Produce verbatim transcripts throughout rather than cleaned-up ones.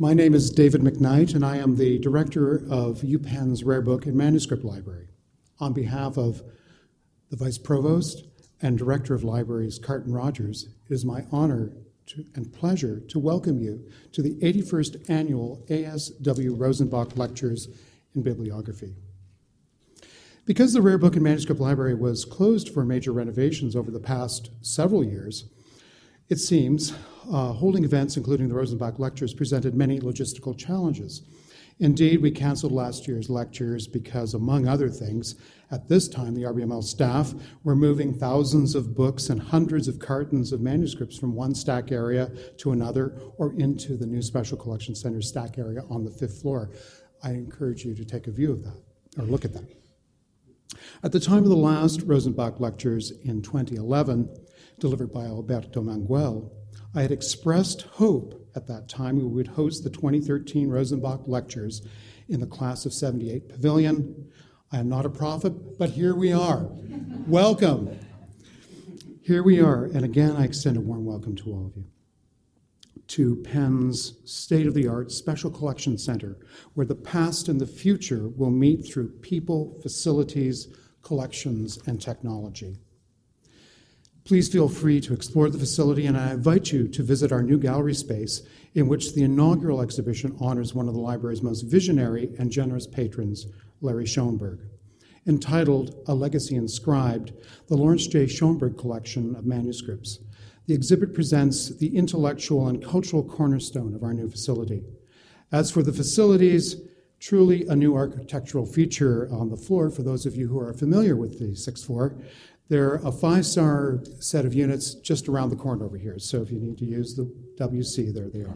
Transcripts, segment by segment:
My name is David McKnight, and I am the director of UPenn's Rare Book and Manuscript Library. On behalf of the Vice Provost and Director of Libraries, Carton Rogers, it is my honor to, and pleasure to welcome you to the eighty-first Annual A S W Rosenbach Lectures in Bibliography. Because the Rare Book and Manuscript Library was closed for major renovations over the past several years, it seems uh, holding events, including the Rosenbach Lectures, presented many logistical challenges. Indeed, we canceled last year's lectures because, among other things, at this time, the R B M L staff were moving thousands of books and hundreds of cartons of manuscripts from one stack area to another or into the new Special Collection Center stack area on the fifth floor. I encourage you to take a view of that, or look at that. At the time of the last Rosenbach Lectures in twenty eleven, delivered by Alberto Manguel, I had expressed hope at that time we would host the twenty thirteen Rosenbach Lectures in the class of seventy-eight pavilion. I am not a prophet, but here we are. Welcome. Here we are, and again, I extend a warm welcome to all of you to Penn's state-of-the-art Special Collection Center, where the past and the future will meet through people, facilities, collections, and technology. Please feel free to explore the facility, and I invite you to visit our new gallery space, in which the inaugural exhibition honors one of the library's most visionary and generous patrons, Larry Schoenberg. Entitled A Legacy Inscribed, the Lawrence J. Schoenberg Collection of Manuscripts. The exhibit presents the intellectual and cultural cornerstone of our new facility. As for the facilities, truly a new architectural feature on the floor for those of you who are familiar with the sixth floor. They're a five-star set of units just around the corner over here. So if you need to use the W C, there they are.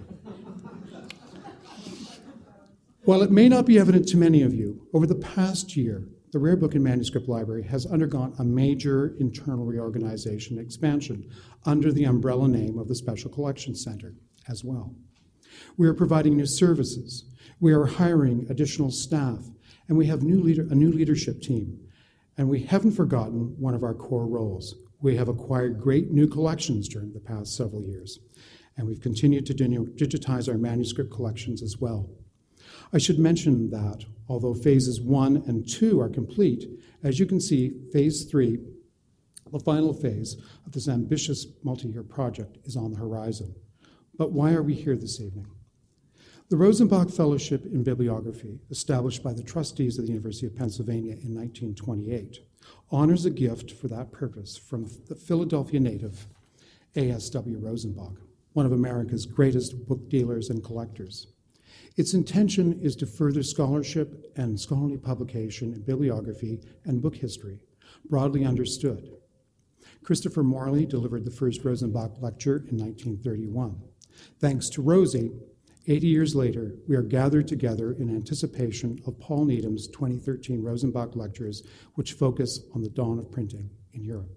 While it may not be evident to many of you, over the past year, the Rare Book and Manuscript Library has undergone a major internal reorganization and expansion under the umbrella name of the Special Collections Center as well. We are providing new services. We are hiring additional staff, and we have new leader, a new leadership team. And we haven't forgotten one of our core roles. We have acquired great new collections during the past several years, and we've continued to digitize our manuscript collections as well. I should mention that although phases one and two are complete, as you can see, phase three, the final phase of this ambitious multi-year project, is on the horizon. But why are we here this evening? The Rosenbach Fellowship in Bibliography, established by the trustees of the University of Pennsylvania in nineteen twenty-eight, honors a gift for that purpose from the Philadelphia native A S W Rosenbach, one of America's greatest book dealers and collectors. Its intention is to further scholarship and scholarly publication in bibliography and book history, broadly understood. Christopher Morley delivered the first Rosenbach lecture in nineteen thirty-one. Thanks to Rosie, eighty years later, we are gathered together in anticipation of Paul Needham's twenty thirteen Rosenbach Lectures, which focus on the dawn of printing in Europe.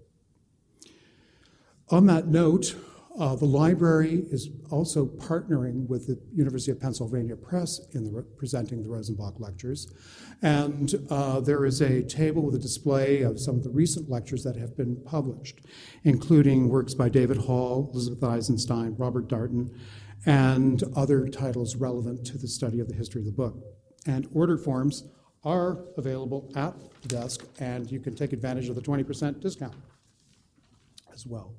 On that note, uh, the library is also partnering with the University of Pennsylvania Press in the, presenting the Rosenbach Lectures. And uh, there is a table with a display of some of the recent lectures that have been published, including works by David Hall, Elizabeth Eisenstein, Robert Darnton, and other titles relevant to the study of the history of the book. And order forms are available at the desk, and you can take advantage of the twenty percent discount as well.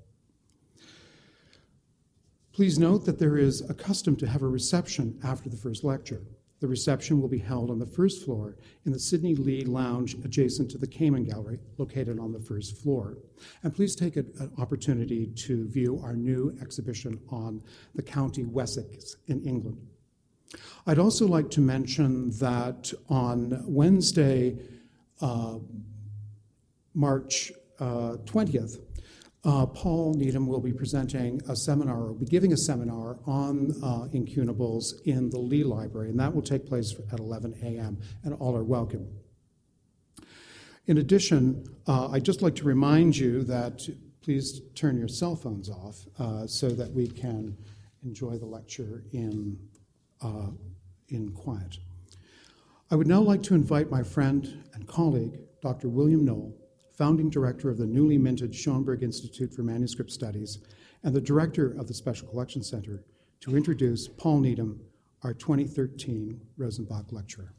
Please note that there is a custom to have a reception after the first lecture. The reception will be held on the first floor in the Sidney Lee Lounge adjacent to the Kamen Gallery, located on the first floor. And please take a, an opportunity to view our new exhibition on the County Wessex in England. I'd also like to mention that on Wednesday, uh, March uh, twentieth, Uh, Paul Needham will be presenting a seminar, or will be giving a seminar on uh, incunables in the Lee Library, and that will take place at eleven a.m., and all are welcome. In addition, uh, I'd just like to remind you that please turn your cell phones off uh, so that we can enjoy the lecture in, uh, in quiet. I would now like to invite my friend and colleague, Doctor William Knoll, founding director of the newly minted Schoenberg Institute for Manuscript Studies and the director of the Special Collections Center, to introduce Paul Needham, our twenty thirteen Rosenbach Lecturer.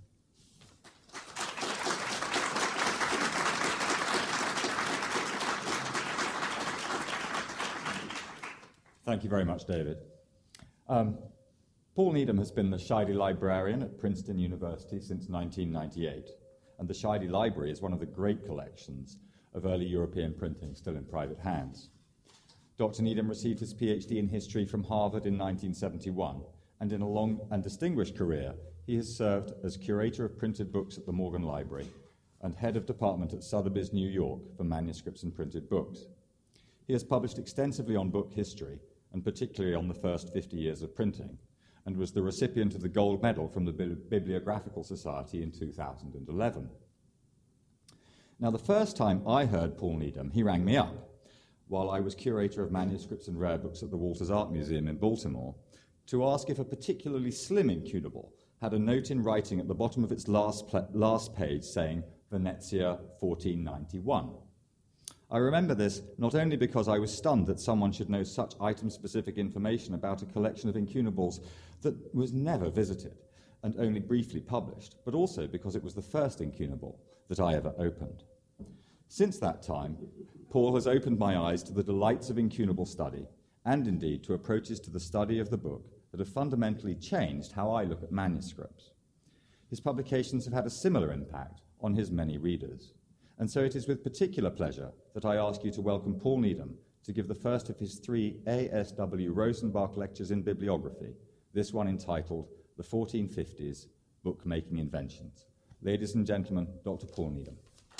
Thank you very much, David. Um, Paul Needham has been the Scheide Librarian at Princeton University since nineteen ninety-eight, and the Scheide Library is one of the great collections of early European printing still in private hands. Doctor Needham received his PhD in history from Harvard in nineteen seventy-one, and in a long and distinguished career, he has served as curator of printed books at the Morgan Library and head of department at Sotheby's, New York, for manuscripts and printed books. He has published extensively on book history, and particularly on the first fifty years of printing, and was the recipient of the Gold Medal from the Bibliographical Society in two thousand eleven. Now, the first time I heard Paul Needham, he rang me up while I was curator of manuscripts and rare books at the Walters Art Museum in Baltimore to ask if a particularly slim incunable had a note in writing at the bottom of its last, pl- last page saying Venezia fourteen ninety-one. I remember this not only because I was stunned that someone should know such item-specific information about a collection of incunables that was never visited and only briefly published, but also because it was the first incunable that I ever opened. Since that time, Paul has opened my eyes to the delights of incunable study, and indeed to approaches to the study of the book that have fundamentally changed how I look at manuscripts. His publications have had a similar impact on his many readers. And so it is with particular pleasure that I ask you to welcome Paul Needham to give the first of his three A S W Rosenbach lectures in bibliography, this one entitled The fourteen fifties Bookmaking Inventions. Ladies and gentlemen, Doctor Paul Needham.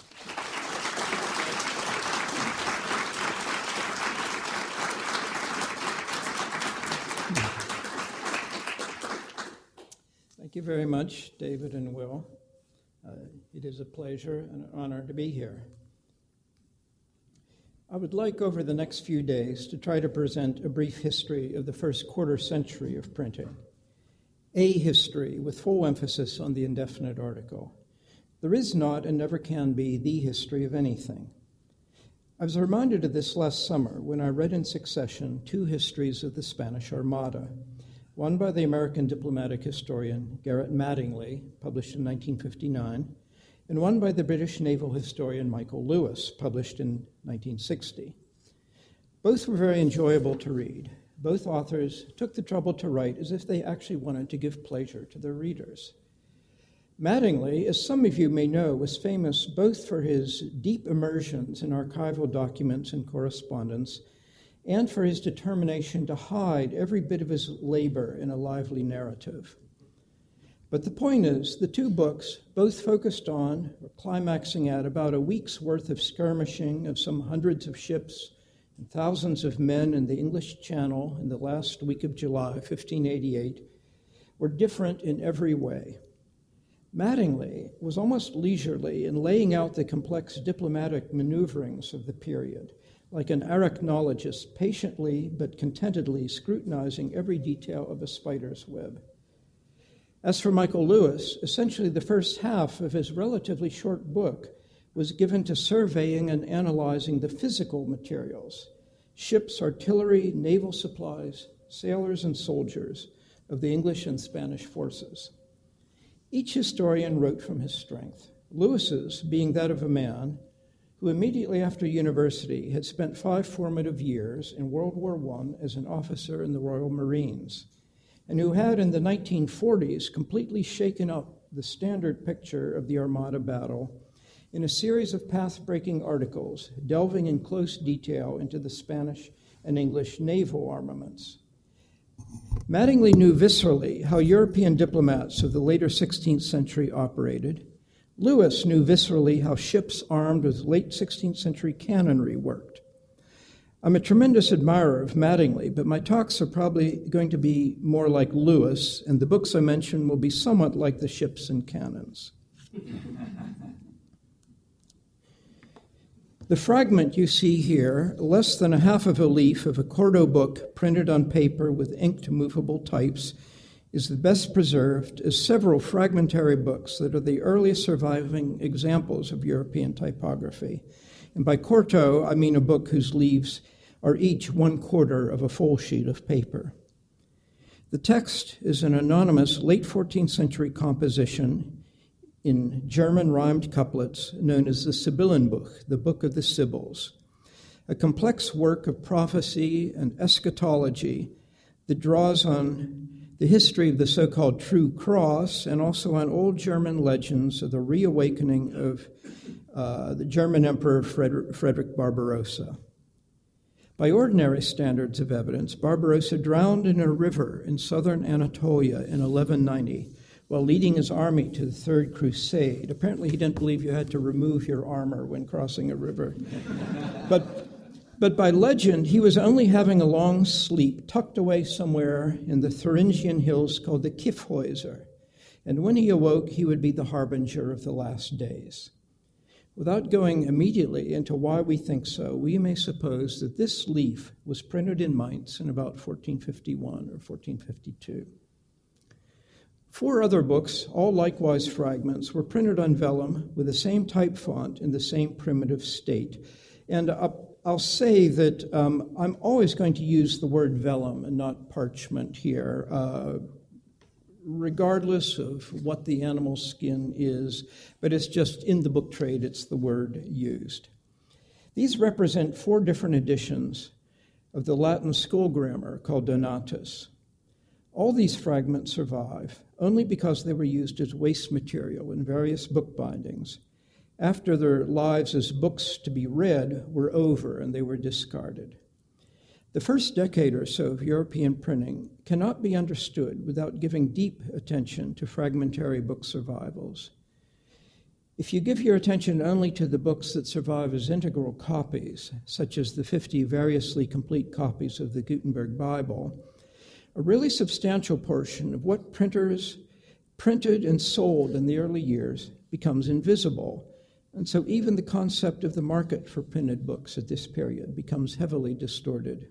Thank you very much, David and Will. Uh, it is a pleasure and an honor to be here. I would like over the next few days to try to present a brief history of the first quarter century of printing, a history with full emphasis on the indefinite article. There is not and never can be the history of anything. I was reminded of this last summer when I read in succession two histories of the Spanish Armada, one by the American diplomatic historian Garrett Mattingly, published in nineteen fifty-nine, and one by the British naval historian Michael Lewis, published in nineteen sixty. Both were very enjoyable to read. Both authors took the trouble to write as if they actually wanted to give pleasure to their readers. Mattingly, as some of you may know, was famous both for his deep immersions in archival documents and correspondence and for his determination to hide every bit of his labor in a lively narrative. But the point is, the two books both focused on, or climaxing at, about a week's worth of skirmishing of some hundreds of ships and thousands of men in the English Channel in the last week of July, fifteen eighty-eight, were different in every way. Mattingly was almost leisurely in laying out the complex diplomatic maneuverings of the period, like an arachnologist patiently but contentedly scrutinizing every detail of a spider's web. As for Michael Lewis, essentially the first half of his relatively short book was given to surveying and analyzing the physical materials, ships, artillery, naval supplies, sailors, and soldiers of the English and Spanish forces. Each historian wrote from his strength, Lewis's being that of a man who immediately after university had spent five formative years in World War One as an officer in the Royal Marines, and who had in the nineteen forties completely shaken up the standard picture of the Armada battle in a series of path-breaking articles delving in close detail into the Spanish and English naval armaments. Mattingly knew viscerally how European diplomats of the later sixteenth century operated. Lewis knew viscerally how ships armed with late sixteenth century cannonry worked. I'm a tremendous admirer of Mattingly, but my talks are probably going to be more like Lewis, and the books I mention will be somewhat like the ships and cannons. The fragment you see here, less than a half of a leaf of a quarto book printed on paper with inked movable types, is the best preserved of several fragmentary books that are the earliest surviving examples of European typography. And by quarto, I mean a book whose leaves are each one quarter of a full sheet of paper. The text is an anonymous late fourteenth century composition in German rhymed couplets known as the Sibyllenbuch, the Book of the Sibyls, a complex work of prophecy and eschatology that draws on the history of the so-called True Cross and also on old German legends of the reawakening of uh, the German Emperor Frederick, Frederick Barbarossa. By ordinary standards of evidence, Barbarossa drowned in a river in southern Anatolia in eleven ninety while leading his army to the Third Crusade. Apparently he didn't believe you had to remove your armor when crossing a river. but But by legend, he was only having a long sleep tucked away somewhere in the Thuringian hills called the Kyffhäuser. And when he awoke, he would be the harbinger of the last days. Without going immediately into why we think so, we may suppose that this leaf was printed in Mainz in about fourteen fifty-one or fourteen fifty-two. Four other books, all likewise fragments, were printed on vellum with the same type font in the same primitive state. And up I'll say that um, I'm always going to use the word vellum and not parchment here, uh, regardless of what the animal skin is, but it's just in the book trade, it's the word used. These represent four different editions of the Latin school grammar called Donatus. All these fragments survive only because they were used as waste material in various book bindings after their lives as books to be read were over and they were discarded. The first decade or so of European printing cannot be understood without giving deep attention to fragmentary book survivals. If you give your attention only to the books that survive as integral copies, such as the fifty variously complete copies of the Gutenberg Bible, a really substantial portion of what printers printed and sold in the early years becomes invisible. And so even the concept of the market for printed books at this period becomes heavily distorted.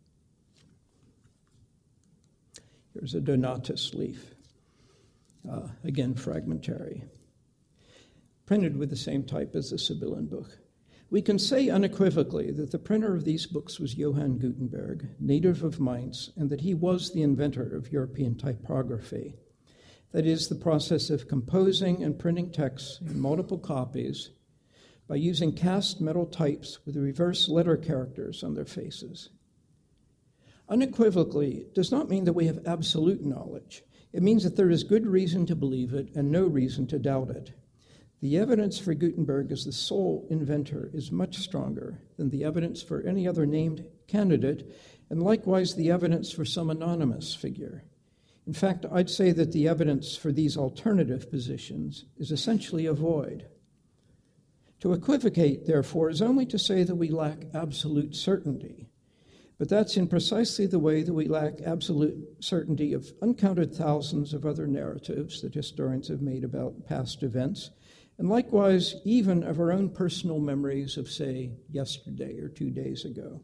Here's a Donatus leaf, uh, again fragmentary, printed with the same type as the Sibyllenbuch. We can say unequivocally that the printer of these books was Johann Gutenberg, native of Mainz, and that he was the inventor of European typography. That is, the process of composing and printing texts in multiple copies by using cast metal types with reverse letter characters on their faces. Unequivocally does not mean that we have absolute knowledge. It means that there is good reason to believe it and no reason to doubt it. The evidence for Gutenberg as the sole inventor is much stronger than the evidence for any other named candidate, and likewise the evidence for some anonymous figure. In fact, I'd say that the evidence for these alternative positions is essentially a void. To equivocate, therefore, is only to say that we lack absolute certainty. But that's in precisely the way that we lack absolute certainty of uncounted thousands of other narratives that historians have made about past events, and likewise even of our own personal memories of, say, yesterday or two days ago.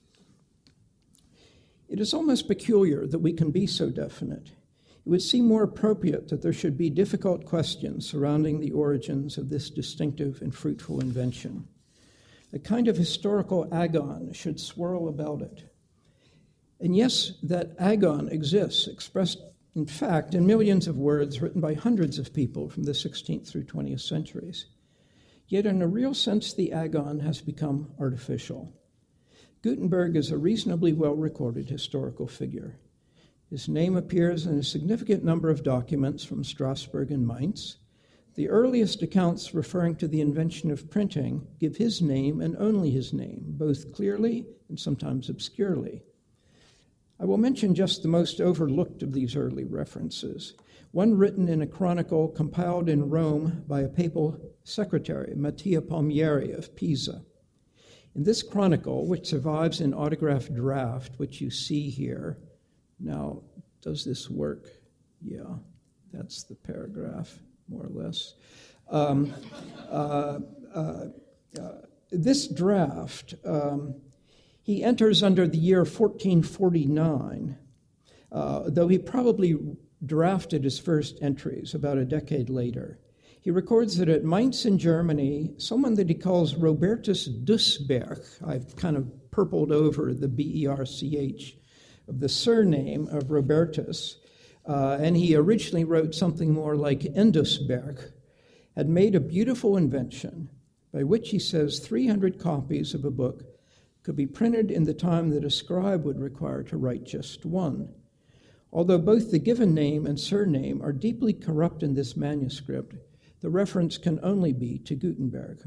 It is almost peculiar that we can be so definite. It would seem more appropriate that there should be difficult questions surrounding the origins of this distinctive and fruitful invention. A kind of historical agon should swirl about it. And yes, that agon exists, expressed in fact in millions of words written by hundreds of people from the sixteenth through twentieth centuries. Yet in a real sense, the agon has become artificial. Gutenberg is a reasonably well-recorded historical figure. His name appears in a significant number of documents from Strasbourg and Mainz. The earliest accounts referring to the invention of printing give his name and only his name, both clearly and sometimes obscurely. I will mention just the most overlooked of these early references, one written in a chronicle compiled in Rome by a papal secretary, Mattia Palmieri of Pisa. In this chronicle, which survives in autographed draft, which you see here, now, does this work? Yeah, that's the paragraph, more or less. Um, uh, uh, uh, this draft, um, he enters under the year fourteen forty-nine, uh, though he probably drafted his first entries about a decade later. He records that at Mainz in Germany, someone that he calls Robertus Dussberg, I've kind of purpled over the B E R C H of the surname of Robertus, uh, and he originally wrote something more like Endusberg, had made a beautiful invention by which he says three hundred copies of a book could be printed in the time that a scribe would require to write just one. Although both the given name and surname are deeply corrupt in this manuscript, the reference can only be to Gutenberg.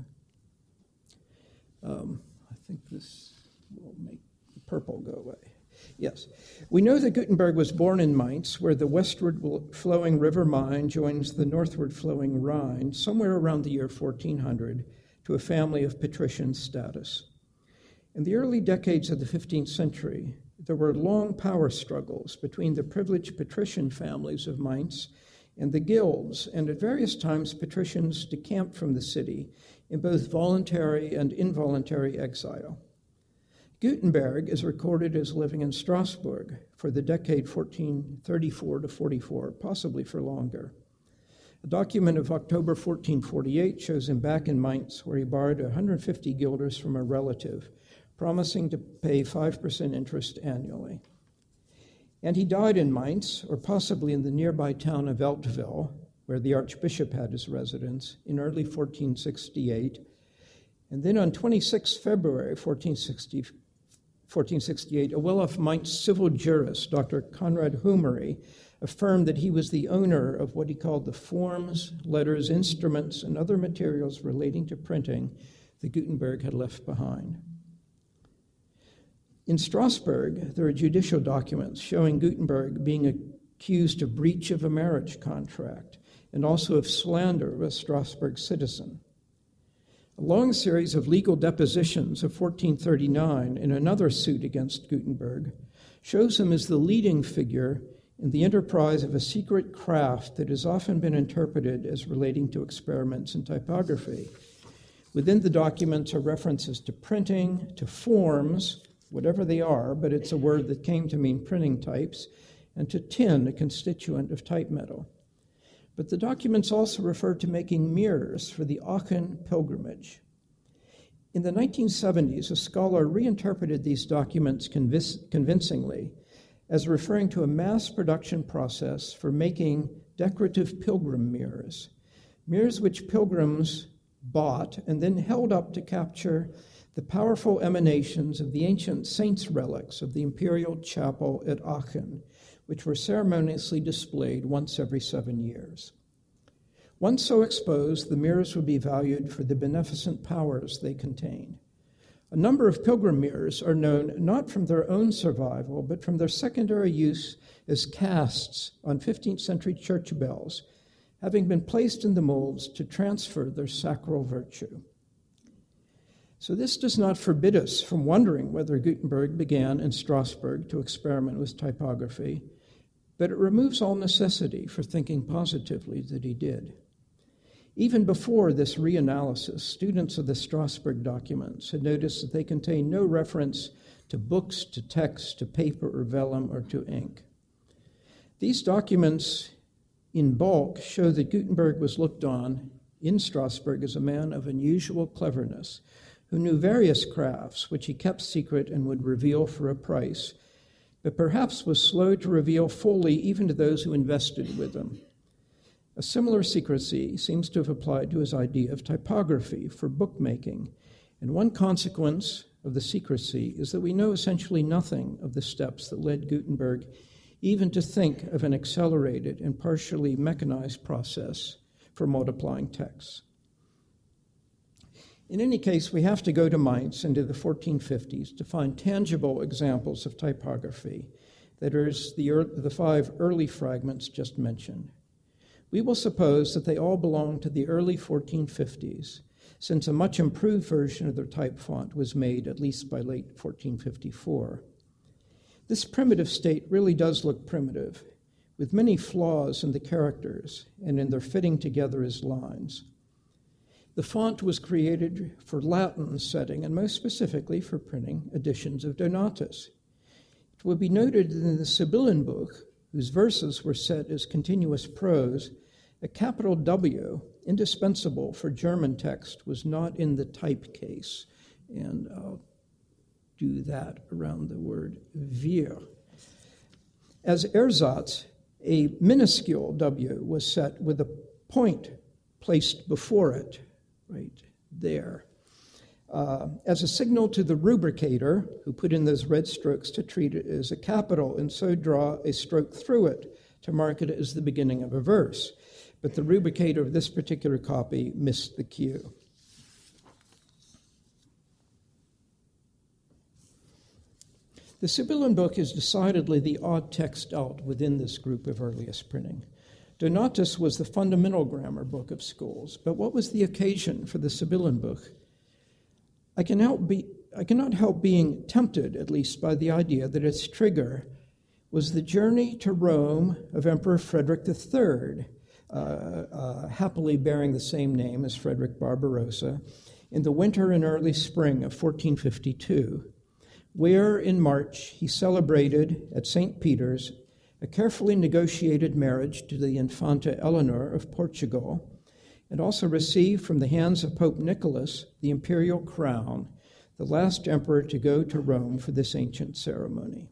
Um, I think this will make the purple go away. Yes. We know that Gutenberg was born in Mainz, where the westward flowing river Main joins the northward flowing Rhine, somewhere around the year fourteen hundred, to a family of patrician status. In the early decades of the fifteenth century, there were long power struggles between the privileged patrician families of Mainz and the guilds, and at various times patricians decamped from the city in both voluntary and involuntary exile. Gutenberg is recorded as living in Strasbourg for the decade fourteen thirty-four to forty-four, possibly for longer. A document of October fourteen forty-eight shows him back in Mainz, where he borrowed one hundred fifty guilders from a relative, promising to pay five percent interest annually. And he died in Mainz, or possibly in the nearby town of Eltville, where the archbishop had his residence, in early fourteen sixty-eight. And then on the twenty-sixth of February fourteen sixty-eight, a well-off Mainz civil jurist, Doctor Conrad Humery, affirmed that he was the owner of what he called the forms, letters, instruments, and other materials relating to printing that Gutenberg had left behind. In Strasbourg, there are judicial documents showing Gutenberg being accused of breach of a marriage contract and also of slander of a Strasbourg citizen. A long series of legal depositions of fourteen thirty-nine in another suit against Gutenberg shows him as the leading figure in the enterprise of a secret craft that has often been interpreted as relating to experiments in typography. Within the documents are references to printing, to forms, whatever they are, but it's a word that came to mean printing types, and to tin, a constituent of type metal. But the documents also refer to making mirrors for the Aachen pilgrimage. In the nineteen seventies, a scholar reinterpreted these documents convinc- convincingly as referring to a mass production process for making decorative pilgrim mirrors, mirrors which pilgrims bought and then held up to capture the powerful emanations of the ancient saints' relics of the imperial chapel at Aachen, which were ceremoniously displayed once every seven years. Once so exposed, the mirrors would be valued for the beneficent powers they contained. A number of pilgrim mirrors are known not from their own survival, but from their secondary use as casts on fifteenth century church bells, having been placed in the molds to transfer their sacral virtue. So this does not forbid us from wondering whether Gutenberg began in Strasbourg to experiment with typography, but it removes all necessity for thinking positively that he did. Even before this reanalysis, students of the Strasbourg documents had noticed that they contain no reference to books, to text, to paper or vellum, or to ink. These documents in bulk show that Gutenberg was looked on in Strasbourg as a man of unusual cleverness, who knew various crafts which he kept secret and would reveal for a price, but perhaps was slow to reveal fully even to those who invested with him. A similar secrecy seems to have applied to his idea of typography for bookmaking, and one consequence of the secrecy is that we know essentially nothing of the steps that led Gutenberg even to think of an accelerated and partially mechanized process for multiplying texts. In any case, we have to go to Mainz into the fourteen fifties to find tangible examples of typography, that is, the, er- the five early fragments just mentioned. We will suppose that they all belong to the early fourteen fifties, since a much improved version of their type font was made at least by late fourteen fifty-four. This primitive state really does look primitive, with many flaws in the characters and in their fitting together as lines. The font was created for Latin setting, and most specifically for printing editions of Donatus. It will be noted that in the Sibylline book, whose verses were set as continuous prose, a capital W, indispensable for German text, was not in the type case. And I'll do that around the word wir. As ersatz, a minuscule W was set with a point placed before it, right there, uh, as a signal to the rubricator, who put in those red strokes to treat it as a capital and so draw a stroke through it to mark it as the beginning of a verse. But the rubricator of this particular copy missed the cue. The Sibylline book is decidedly the odd text out within this group of earliest printing. Donatus was the fundamental grammar book of schools, but what was the occasion for the Sibylline book? I, can help be, I cannot help being tempted, at least, by the idea that its trigger was the journey to Rome of Emperor Frederick the Third, uh, uh, happily bearing the same name as Frederick Barbarossa, in the winter and early spring of fourteen fifty-two, where in March he celebrated at Saint Peter's a carefully negotiated marriage to the Infanta Eleanor of Portugal, and also received from the hands of Pope Nicholas the imperial crown, the last emperor to go to Rome for this ancient ceremony.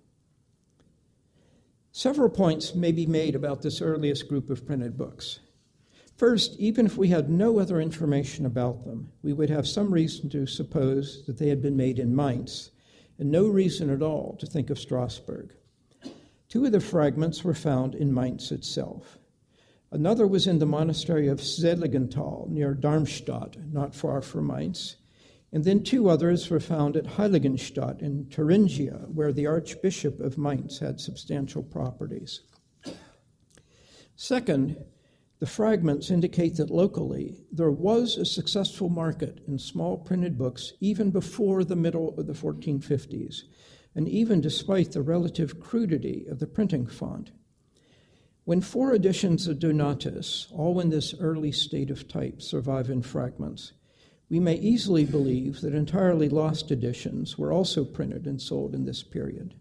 Several points may be made about this earliest group of printed books. First, even if we had no other information about them, we would have some reason to suppose that they had been made in Mainz, and no reason at all to think of Strasbourg. Two of the fragments were found in Mainz itself. Another was in the monastery of Seligenthal near Darmstadt, not far from Mainz. And then two others were found at Heiligenstadt in Thuringia, where the Archbishop of Mainz had substantial properties. Second, the fragments indicate that locally there was a successful market in small printed books even before the middle of the fourteen fifties, and even despite the relative crudity of the printing font. When four editions of Donatus, all in this early state of type, survive in fragments, we may easily believe that entirely lost editions were also printed and sold in this period.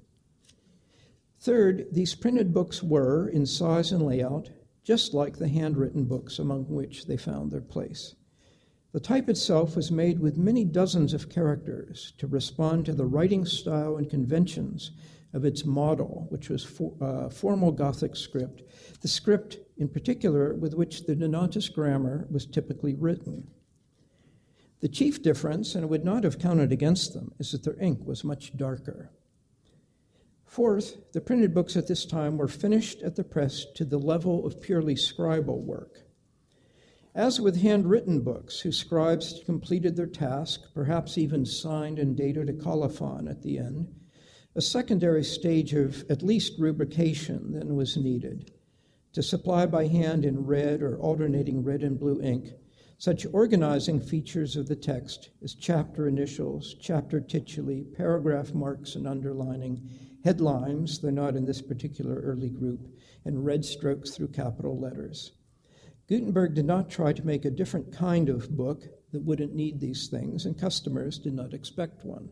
Third, these printed books were, in size and layout, just like the handwritten books among which they found their place. The type itself was made with many dozens of characters to respond to the writing style and conventions of its model, which was for, uh, formal Gothic script, the script in particular with which the Donatus grammar was typically written. The chief difference, and it would not have counted against them, is that their ink was much darker. Fourth, the printed books at this time were finished at the press to the level of purely scribal work. As with handwritten books, whose scribes completed their task, perhaps even signed and dated a colophon at the end, a secondary stage of at least rubrication then was needed to supply by hand in red or alternating red and blue ink such organizing features of the text as chapter initials, chapter tituli, paragraph marks and underlining, headlines, though not in this particular early group, and red strokes through capital letters. Gutenberg did not try to make a different kind of book that wouldn't need these things, and customers did not expect one.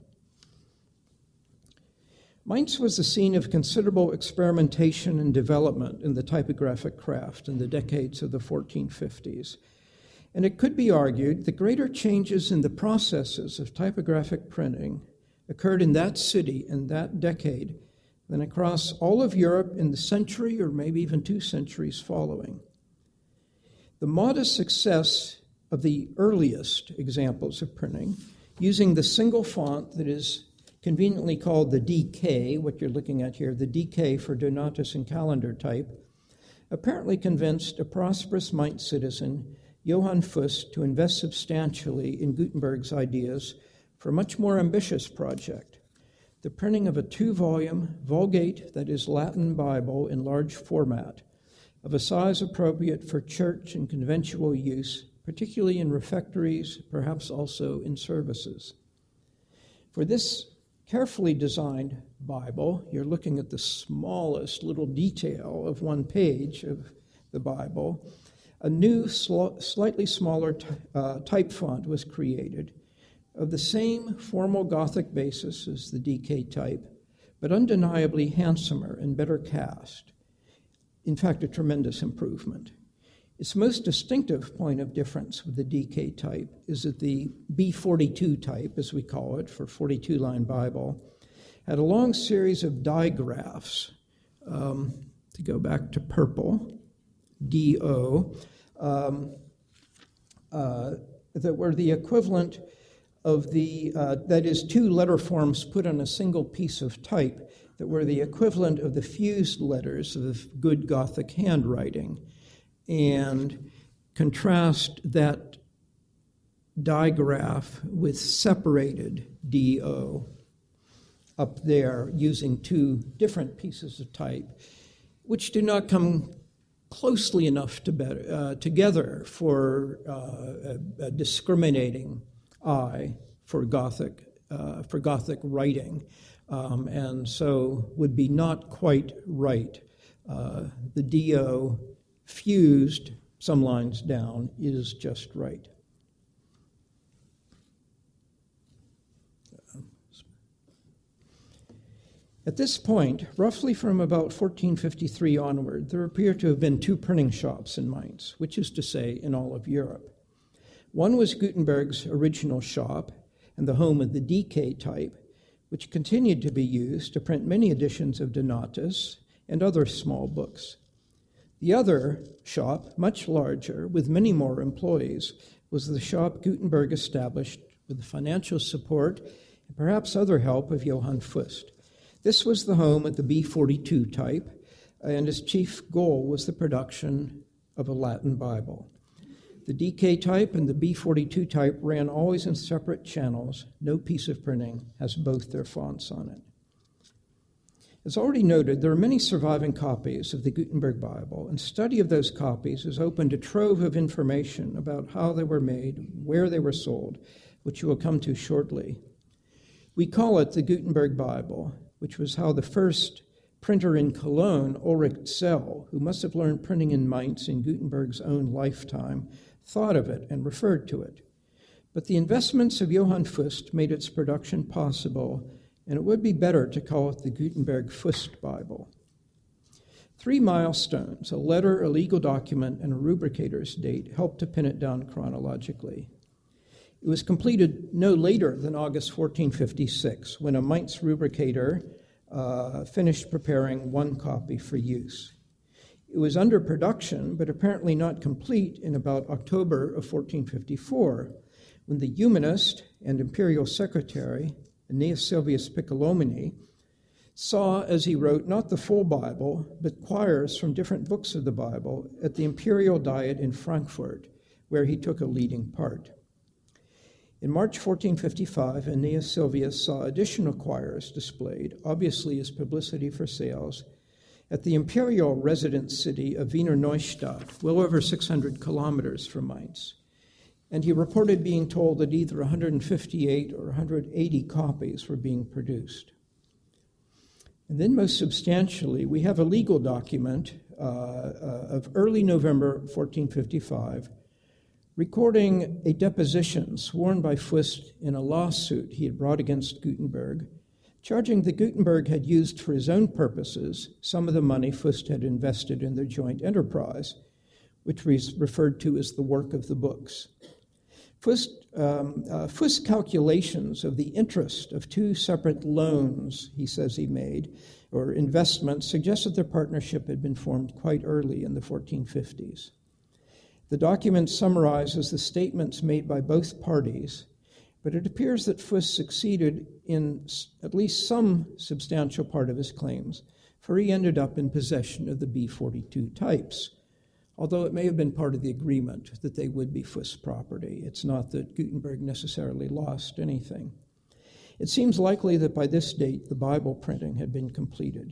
Mainz was the scene of considerable experimentation and development in the typographic craft in the decades of the fourteen fifties. And it could be argued that greater changes in the processes of typographic printing occurred in that city in that decade than across all of Europe in the century or maybe even two centuries following. The modest success of the earliest examples of printing, using the single font that is conveniently called the D K, what you're looking at here, the D K for Donatus and calendar type, apparently convinced a prosperous Mainz citizen, Johann Fuss, to invest substantially in Gutenberg's ideas for a much more ambitious project, the printing of a two-volume Vulgate, that is Latin Bible in large format, of a size appropriate for church and conventual use, particularly in refectories, perhaps also in services. For this carefully designed Bible, you're looking at the smallest little detail of one page of the Bible, a new, sl- slightly smaller t- uh, type font was created of the same formal Gothic basis as the D K type, but undeniably handsomer and better cast. In fact, a tremendous improvement. Its most distinctive point of difference with the D K type is that the B forty-two type, as we call it, for forty-two line Bible, had a long series of digraphs um, to go back to purple, D O, um, uh, that were the equivalent of the, uh, that is, two letter forms put on a single piece of type that were the equivalent of the fused letters of good Gothic handwriting, and contrast that digraph with separated D O up there using two different pieces of type, which do not come closely enough to better, uh, together for uh, a, a discriminating eye for Gothic uh, for Gothic writing, um, and so would be not quite right. Uh, the D O fused some lines down is just right. At this point, roughly from about fourteen fifty-three onward, there appear to have been two printing shops in Mainz, which is to say, in all of Europe. One was Gutenberg's original shop and the home of the D K type, which continued to be used to print many editions of Donatus and other small books. The other shop, much larger, with many more employees, was the shop Gutenberg established with the financial support and perhaps other help of Johann Fust. This was the home of the B forty-two type, and its chief goal was the production of a Latin Bible. The D K type and the B forty-two type ran always in separate channels. No piece of printing has both their fonts on it. As already noted, there are many surviving copies of the Gutenberg Bible, and study of those copies has opened a trove of information about how they were made, where they were sold, which you will come to shortly. We call it the Gutenberg Bible, which was how the first printer in Cologne, Ulrich Zell, who must have learned printing in Mainz in Gutenberg's own lifetime, thought of it and referred to it. But the investments of Johann Fust made its production possible, and it would be better to call it the Gutenberg Fust Bible. Three milestones, a letter, a legal document, and a rubricator's date, helped to pin it down chronologically. It was completed no later than August fourteen fifty-six, when a Mainz rubricator uh, finished preparing one copy for use. It was under production, but apparently not complete, in about October of fourteen fifty-four, when the humanist and imperial secretary, Aeneas Silvius Piccolomini, saw, as he wrote, not the full Bible, but quires from different books of the Bible at the imperial diet in Frankfurt, where he took a leading part. In March fourteen fifty-five, Aeneas Silvius saw additional quires displayed, obviously as publicity for sales, at the imperial residence city of Wiener Neustadt, well over six hundred kilometers from Mainz. And he reported being told that either one hundred fifty-eight or one hundred eighty copies were being produced. And then most substantially, we have a legal document uh, uh, of early November fourteen fifty-five, recording a deposition sworn by Fust in a lawsuit he had brought against Gutenberg, charging that Gutenberg had used for his own purposes some of the money Fust had invested in their joint enterprise, which was referred to as the work of the books. Fust, um, uh, Fust's calculations of the interest of two separate loans he says he made, or investments, suggested their partnership had been formed quite early in the fourteen fifties. The document summarizes the statements made by both parties, but it appears that Fust succeeded in at least some substantial part of his claims, for he ended up in possession of the B forty-two types, although it may have been part of the agreement that they would be Fust's property. It's not that Gutenberg necessarily lost anything. It seems likely that by this date the Bible printing had been completed.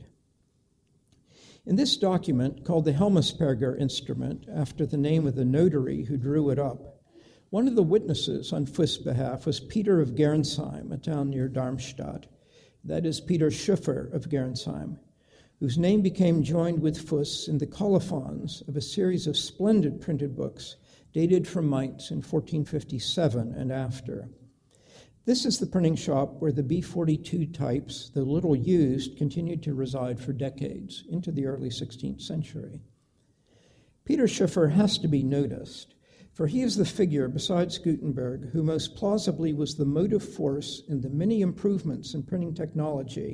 In this document, called the Helmesperger Instrument, after the name of the notary who drew it up, one of the witnesses on Fust's behalf was Peter of Gernsheim, a town near Darmstadt. That is Peter Schiffer of Gernsheim, whose name became joined with Fust's in the colophons of a series of splendid printed books dated from Mainz in fourteen fifty-seven and after. This is the printing shop where the B forty-two types, though little used, continued to reside for decades, into the early sixteenth century. Peter Schiffer has to be noticed, for he is the figure, besides Gutenberg, who most plausibly was the motive force in the many improvements in printing technology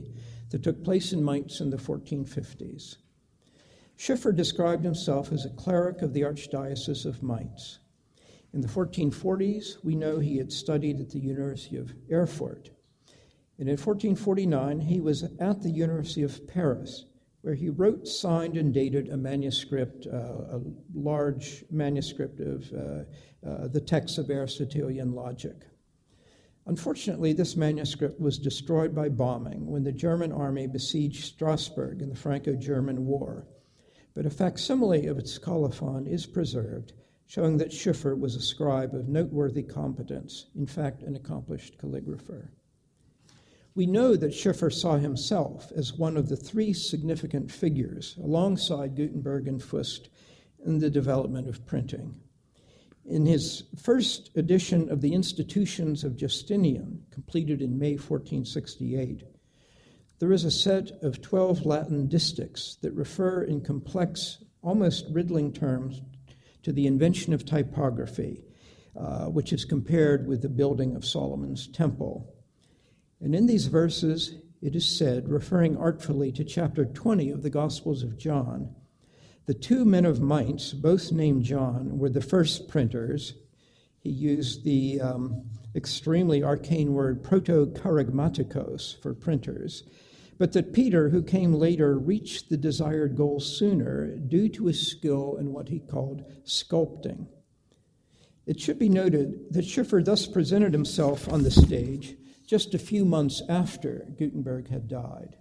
that took place in Mainz in the fourteen fifties. Schiffer described himself as a cleric of the Archdiocese of Mainz. In the fourteen forties, we know he had studied at the University of Erfurt. And in fourteen forty-nine, he was at the University of Paris, where he wrote, signed, and dated a manuscript, uh, a large manuscript of uh, uh, the texts of Aristotelian logic. Unfortunately, this manuscript was destroyed by bombing when the German army besieged Strasbourg in the Franco-German War. But a facsimile of its colophon is preserved, showing that Schiffer was a scribe of noteworthy competence, in fact, an accomplished calligrapher. We know that Schiffer saw himself as one of the three significant figures, alongside Gutenberg and Fust, in the development of printing. In his first edition of the Institutions of Justinian, completed in May fourteen sixty-eight, there is a set of twelve Latin distichs that refer in complex, almost riddling terms to the invention of typography, uh, which is compared with the building of Solomon's temple. And in these verses, it is said, referring artfully to chapter twenty of the Gospels of John, the two men of Mainz, both named John, were the first printers. He used the um, extremely arcane word proto-charagmatikos for printers, but that Peter, who came later, reached the desired goal sooner due to his skill in what he called sculpting. It should be noted that Schiffer thus presented himself on the stage just a few months after Gutenberg had died.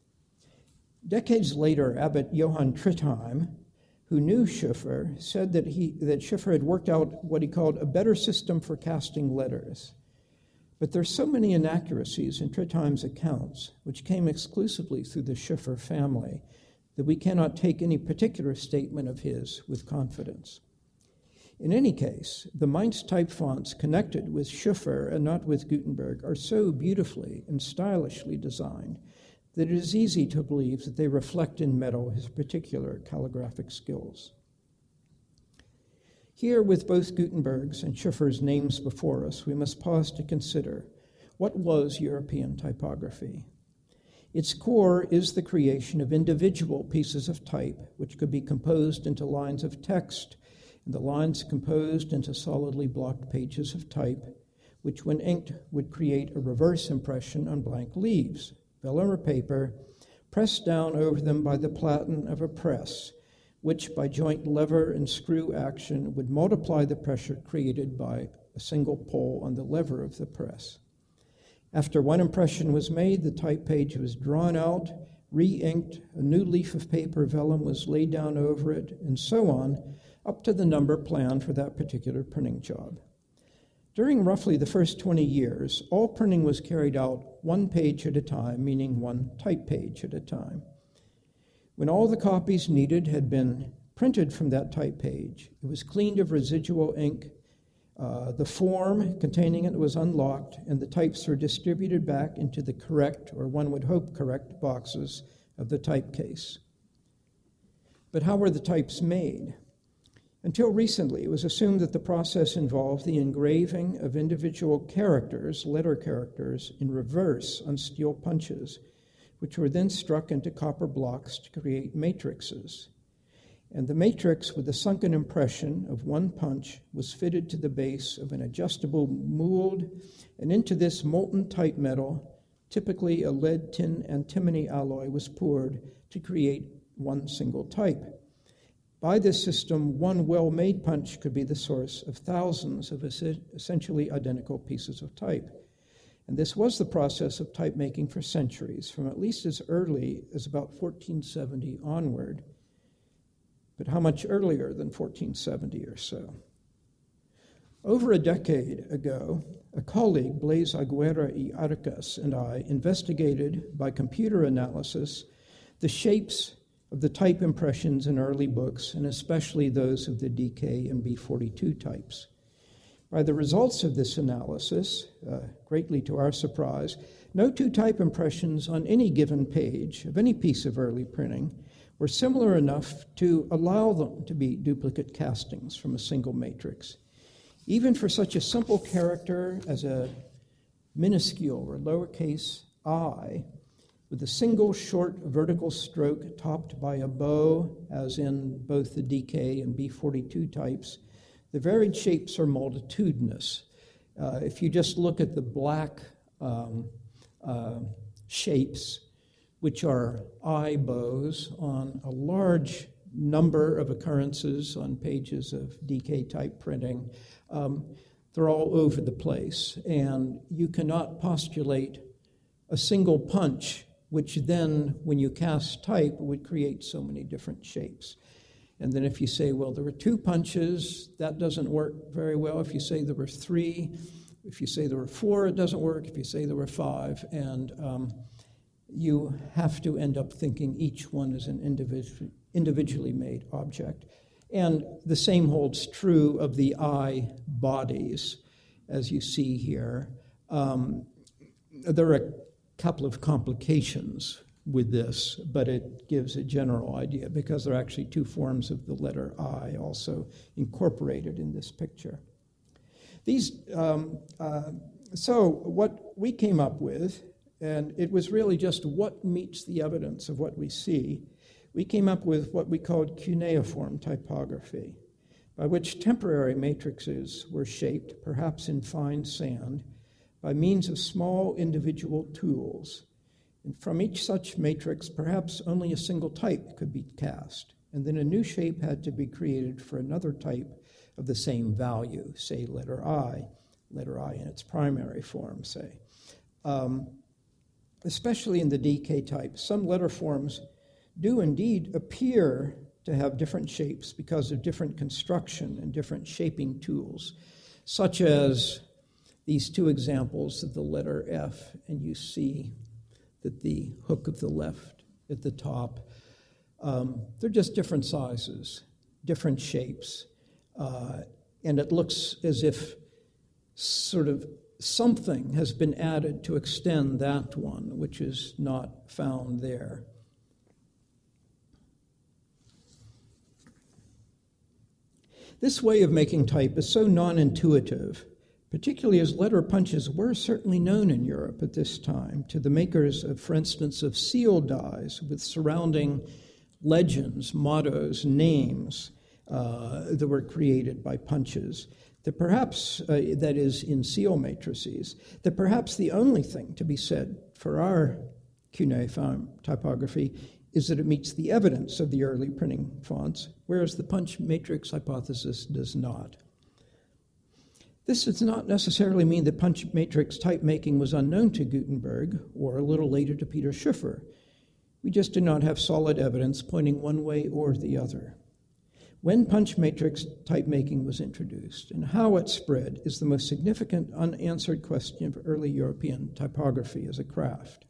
Decades later, Abbot Johann Trittheim, who knew Schiffer, said that, he, that Schiffer had worked out what he called a better system for casting letters. But there are so many inaccuracies in Trittheim's accounts, which came exclusively through the Schiffer family, that we cannot take any particular statement of his with confidence. In any case, the Mainz type fonts connected with Schiffer and not with Gutenberg are so beautifully and stylishly designed that it is easy to believe that they reflect in metal his particular calligraphic skills. Here, with both Gutenberg's and Schiffer's names before us, we must pause to consider what was European typography. Its core is the creation of individual pieces of type, which could be composed into lines of text, and the lines composed into solidly blocked pages of type, which when inked would create a reverse impression on blank leaves, vellum or paper, pressed down over them by the platen of a press, which by joint lever and screw action would multiply the pressure created by a single pull on the lever of the press. After one impression was made, the type page was drawn out, re-inked, a new leaf of paper vellum was laid down over it, and so on, up to the number planned for that particular printing job. During roughly the first twenty years, all printing was carried out one page at a time, meaning one type page at a time. When all the copies needed had been printed from that type page, it was cleaned of residual ink, uh, the form containing it was unlocked, and the types were distributed back into the correct, or one would hope correct, boxes of the type case. But how were the types made? Until recently, it was assumed that the process involved the engraving of individual characters, letter characters, in reverse on steel punches, which were then struck into copper blocks to create matrices. And the matrix with a sunken impression of one punch was fitted to the base of an adjustable mold, and into this molten type metal, typically a lead tin antimony alloy, was poured to create one single type. By this system, one well-made punch could be the source of thousands of essentially identical pieces of type. And this was the process of type making for centuries, from at least as early as about fourteen seventy onward. But how much earlier than fourteen seventy or so? Over a decade ago, a colleague, Blaise Aguirre y Arcas, and I investigated by computer analysis the shapes of the type impressions in early books, and especially those of the D K and B forty-two types. By the results of this analysis, uh, greatly to our surprise, no two type impressions on any given page of any piece of early printing were similar enough to allow them to be duplicate castings from a single matrix. Even for such a simple character as a minuscule or lowercase I, with a single short vertical stroke topped by a bow, as in both the D K and B forty-two types. The varied shapes are multitudinous. Uh, if you just look at the black um, uh, shapes, which are eye bows on a large number of occurrences on pages of D K type printing, um, they're all over the place. And you cannot postulate a single punch, which then, when you cast type, would create so many different shapes. And then if you say, well, there were two punches, that doesn't work very well. If you say there were three, if you say there were four, it doesn't work. If you say there were five, and um, you have to end up thinking each one is an individual, individually made object. And the same holds true of the eye bodies, as you see here. Um, there are a couple of complications with this, but it gives a general idea because there are actually two forms of the letter I also incorporated in this picture. These, um, uh, so what we came up with, and it was really just what meets the evidence of what we see, we came up with what we called cuneiform typography, by which temporary matrices were shaped, perhaps in fine sand, by means of small individual tools. And from each such matrix, perhaps only a single type could be cast, and then a new shape had to be created for another type of the same value, say letter I, letter I in its primary form, say. Um, especially in the D K type, some letter forms do indeed appear to have different shapes because of different construction and different shaping tools, such as these two examples of the letter F, and you see that the hook of the left at the top, um, they're just different sizes, different shapes, uh, and it looks as if sort of something has been added to extend that one, which is not found there. This way of making type is so non-intuitive, particularly as letter punches were certainly known in Europe at this time to the makers of, for instance, of seal dies with surrounding legends, mottos, names uh, that were created by punches. That perhaps, uh, that is in seal matrices, that perhaps the only thing to be said for our cuneiform typography is that it meets the evidence of the early printing fonts, whereas the punch matrix hypothesis does not. This does not necessarily mean that punch matrix type making was unknown to Gutenberg or a little later to Peter Schoeffer. We just do not have solid evidence pointing one way or the other. When punch matrix type making was introduced and how it spread is the most significant unanswered question of early European typography as a craft.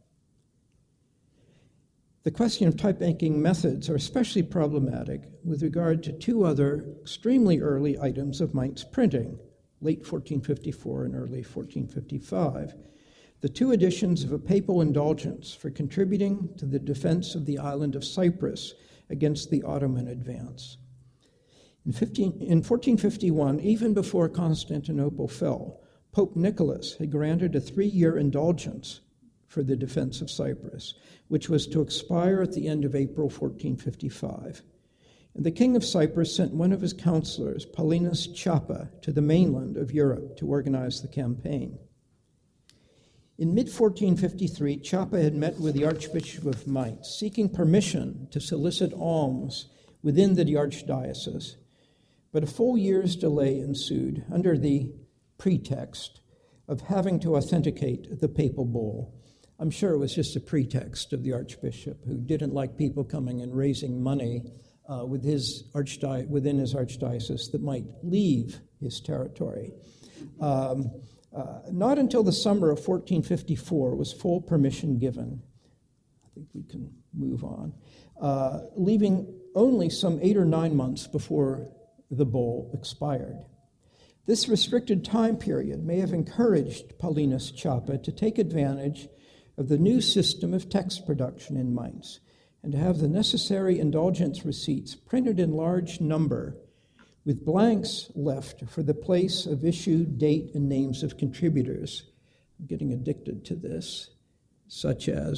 The question of type making methods are especially problematic with regard to two other extremely early items of Mainz printing, late fourteen fifty-four and early fourteen fifty-five, the two editions of a papal indulgence for contributing to the defense of the island of Cyprus against the Ottoman advance. In, fifteen, in fourteen fifty-one, even before Constantinople fell, Pope Nicholas had granted a three-year indulgence for the defense of Cyprus, which was to expire at the end of April fourteen fifty-five. And the king of Cyprus sent one of his counselors, Paulinus Chapa, to the mainland of Europe to organize the campaign. In mid fourteen fifty-three, Chapa had met with the Archbishop of Mainz, seeking permission to solicit alms within the archdiocese. But a full year's delay ensued under the pretext of having to authenticate the papal bull. I'm sure it was just a pretext of the archbishop who didn't like people coming and raising money uh, with his archdi- within his archdiocese that might leave his territory. Um, uh, not until the summer of fourteen fifty-four was full permission given. I think we can move on. Uh, leaving only some eight or nine months before the bull expired. This restricted time period may have encouraged Paulinus Chapa to take advantage of the new system of text production in Mainz and to have the necessary indulgence receipts printed in large number with blanks left for the place of issue, date, and names of contributors. I'm getting addicted to this, such as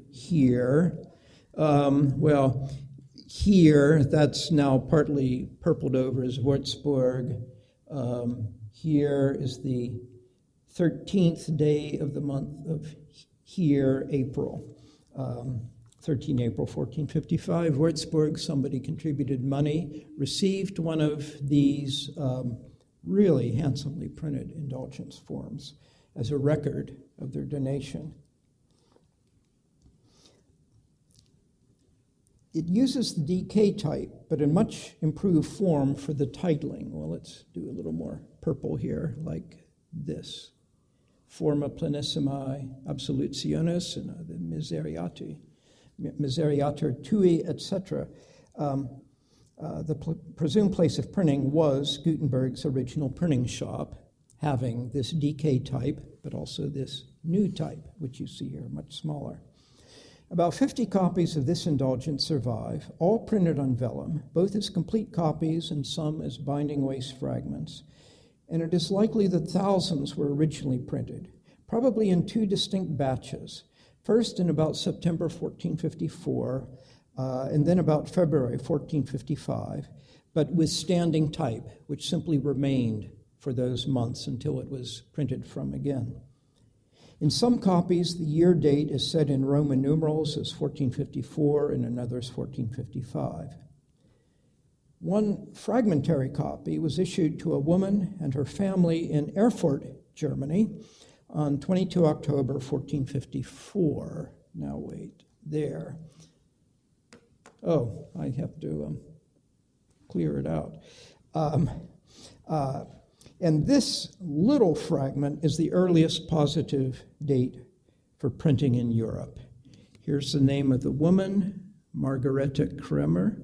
here. Um, well, here, that's now partly purpled over as Würzburg. Um, here is the thirteenth day of the month of here, April. Um, thirteenth April fourteen fifty-five, Würzburg, somebody contributed money, received one of these um, really handsomely printed indulgence forms as a record of their donation. It uses the D K type, but in much improved form for the titling. Well, let's do a little more purple here, like this. Forma plenissimae absolutionis and uh, the miseriati, miseriatur tui, et cetera. Um, uh, the pl- presumed place of printing was Gutenberg's original printing shop, having this D K type, but also this new type, which you see here, much smaller. About fifty copies of this indulgence survive, all printed on vellum, both as complete copies and some as binding waste fragments. And it is likely that thousands were originally printed, probably in two distinct batches, first in about September fourteen fifty-four, uh, and then about February fourteen fifty-five, but with standing type, which simply remained for those months until it was printed from again. In some copies, the year date is set in Roman numerals as fourteen fifty-four, and in others fourteen fifty-five. One fragmentary copy was issued to a woman and her family in Erfurt, Germany, on the twenty-second of October, fourteen fifty-four. Now wait, there. Oh, I have to um, clear it out. Um, uh, and this little fragment is the earliest positive date for printing in Europe. Here's the name of the woman, Margareta Kremer.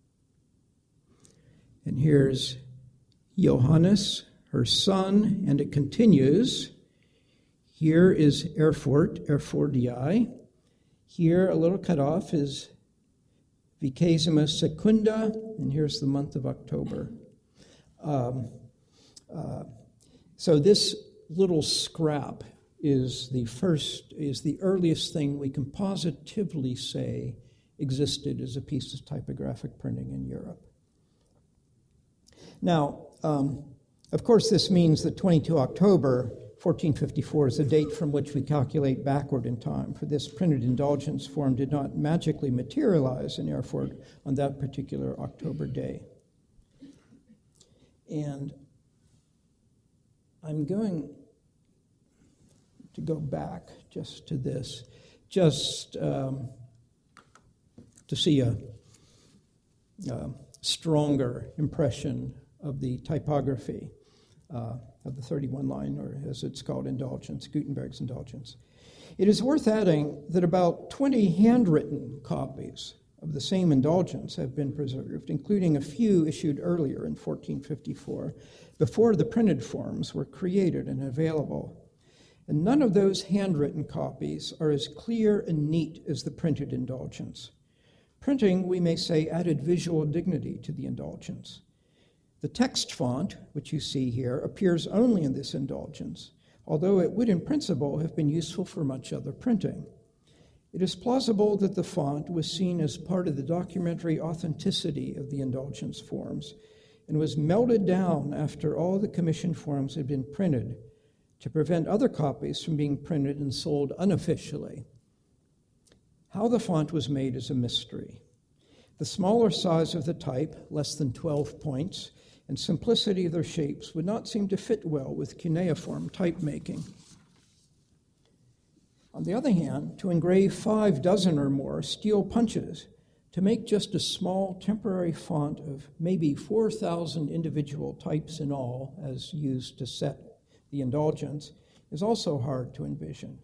And here's Johannes, her son, and it continues. Here is Erfurt, Erfurtii. Here, a little cut off, is Vicesima Secunda, and here's the month of October. Um, uh, so this little scrap is the first, is the earliest thing we can positively say existed as a piece of typographic printing in Europe. Now, um, of course, this means that the twenty-second of October, fourteen fifty-four is the date from which we calculate backward in time, for this printed indulgence form did not magically materialize in Erfurt on that particular October day. And I'm going to go back just to this, just um, to see a, a stronger impression of the typography uh, of the thirty-one line, or as it's called, indulgence, Gutenberg's indulgence. It is worth adding that about twenty handwritten copies of the same indulgence have been preserved, including a few issued earlier in fourteen fifty-four, before the printed forms were created and available. And none of those handwritten copies are as clear and neat as the printed indulgence. Printing, we may say, added visual dignity to the indulgence. The text font, which you see here, appears only in this indulgence, although it would in principle have been useful for much other printing. It is plausible that the font was seen as part of the documentary authenticity of the indulgence forms and was melted down after all the commissioned forms had been printed to prevent other copies from being printed and sold unofficially. How the font was made is a mystery. The smaller size of the type, less than twelve points, and simplicity of their shapes would not seem to fit well with cuneiform type making. On the other hand, to engrave five dozen or more steel punches to make just a small temporary font of maybe four thousand individual types in all, as used to set the indulgence, is also hard to envision.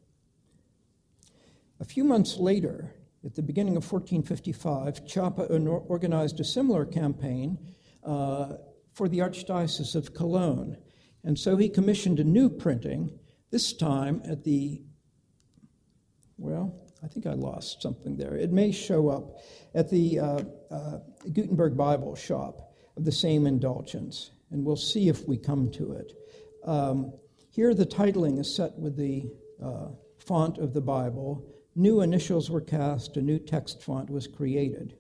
A few months later, at the beginning of fourteen fifty-five, Chapa organized a similar campaign uh, for the Archdiocese of Cologne, and so he commissioned a new printing, this time at the, well, I think I lost something there. It may show up at the uh, uh, Gutenberg Bible shop of the same indulgence, and we'll see if we come to it. Um, here the titling is set with the uh, font of the Bible, new initials were cast, a new text font was created.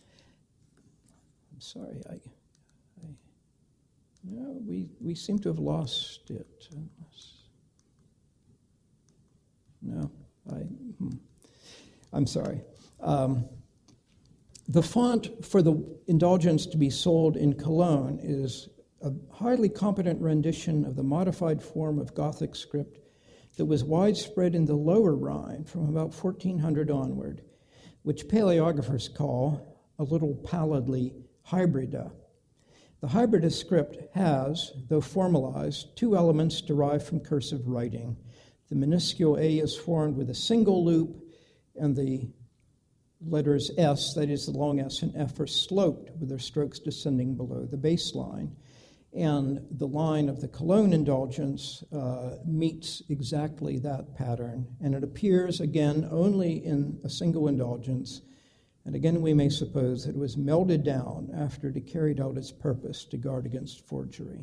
I'm sorry, I, I no, we, we seem to have lost it. No, I, hmm. I'm sorry. Um, the font for the indulgence to be sold in Cologne is a highly competent rendition of the modified form of Gothic script that was widespread in the Lower Rhine from about fourteen hundred onward, which paleographers call, a little pallidly, hybrida. The hybrida script has, though formalized, two elements derived from cursive writing. The minuscule A is formed with a single loop, and the letters S, that is the long S and F, are sloped with their strokes descending below the baseline. And the line of the Cologne indulgence uh, meets exactly that pattern, and it appears again only in a single indulgence. And again, we may suppose that it was melded down after it had carried out its purpose to guard against forgery.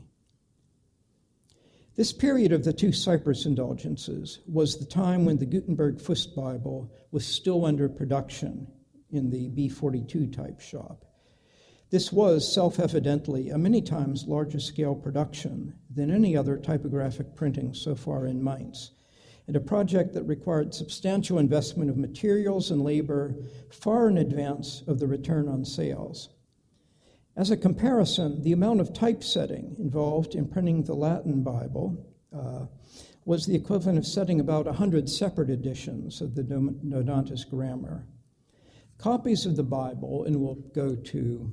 This period of the two Cyprus indulgences was the time when the Gutenberg Fust Bible was still under production in the B forty-two type shop. This was self-evidently a many times larger scale production than any other typographic printing so far in Mainz, and a project that required substantial investment of materials and labor far in advance of the return on sales. As a comparison, the amount of typesetting involved in printing the Latin Bible uh, was the equivalent of setting about one hundred separate editions of the Nonantis grammar. Copies of the Bible, and we'll go to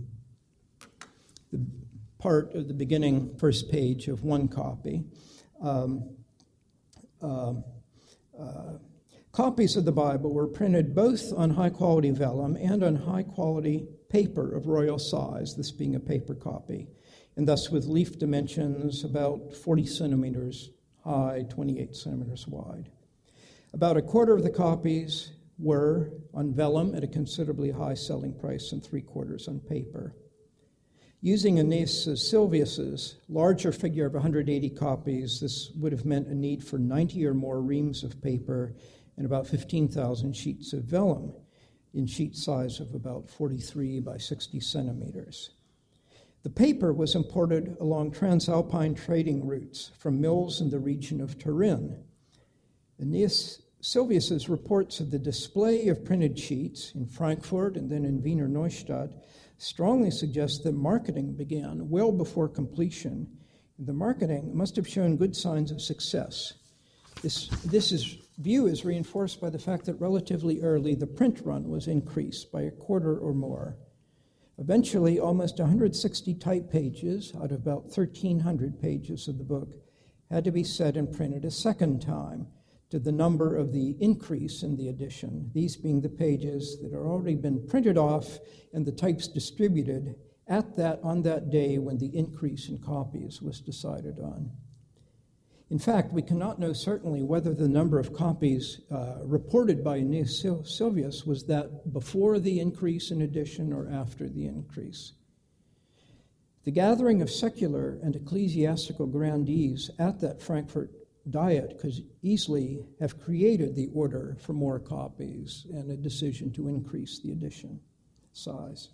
the part of the beginning first page of one copy, um, uh, uh, copies of the Bible were printed both on high-quality vellum and on high-quality paper of royal size, this being a paper copy, and thus with leaf dimensions about forty centimeters high, twenty-eight centimeters wide. About a quarter of the copies were on vellum at a considerably high selling price and three-quarters on paper. Using Aeneas Sylvius's larger figure of one hundred eighty copies, this would have meant a need for ninety or more reams of paper and about fifteen thousand sheets of vellum in sheet size of about forty-three by sixty centimeters. The paper was imported along transalpine trading routes from mills in the region of Turin. Aeneas Sylvius's reports of the display of printed sheets in Frankfurt and then in Wiener Neustadt strongly suggest that marketing began well before completion. The marketing must have shown good signs of success. This, this is, view is reinforced by the fact that relatively early the print run was increased by a quarter or more. Eventually, almost one hundred sixty type pages out of about thirteen hundred pages of the book had to be set and printed a second time to the number of the increase in the edition, these being the pages that had already been printed off and the types distributed at that on that day when the increase in copies was decided on. In fact, we cannot know certainly whether the number of copies uh, reported by Aeneas Sylvius was that before the increase in edition or after the increase. The gathering of secular and ecclesiastical grandees at that Frankfurt Diet could easily have created the order for more copies and a decision to increase the edition size.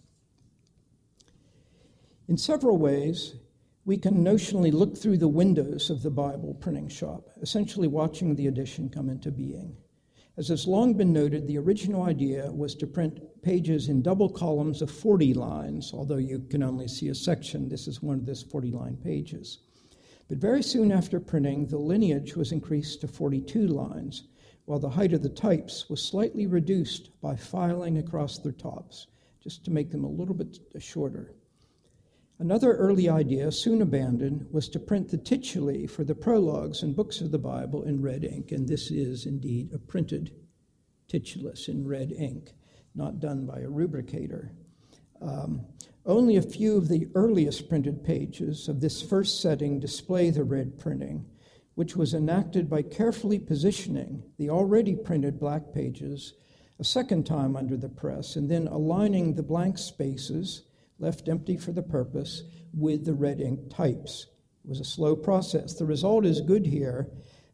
In several ways, we can notionally look through the windows of the Bible printing shop, essentially watching the edition come into being. As has long been noted, the original idea was to print pages in double columns of forty lines, although you can only see a section. This is one of those forty-line pages. But very soon after printing, the lineage was increased to forty-two lines, while the height of the types was slightly reduced by filing across their tops, just to make them a little bit shorter. Another early idea, soon abandoned, was to print the tituli for the prologues and books of the Bible in red ink, and this is indeed a printed titulus in red ink, not done by a rubricator. Um, only a few of the earliest printed pages of this first setting display the red printing, which was enacted by carefully positioning the already printed black pages a second time under the press, and then aligning the blank spaces left empty for the purpose with the red ink types. It was a slow process. The result is good here,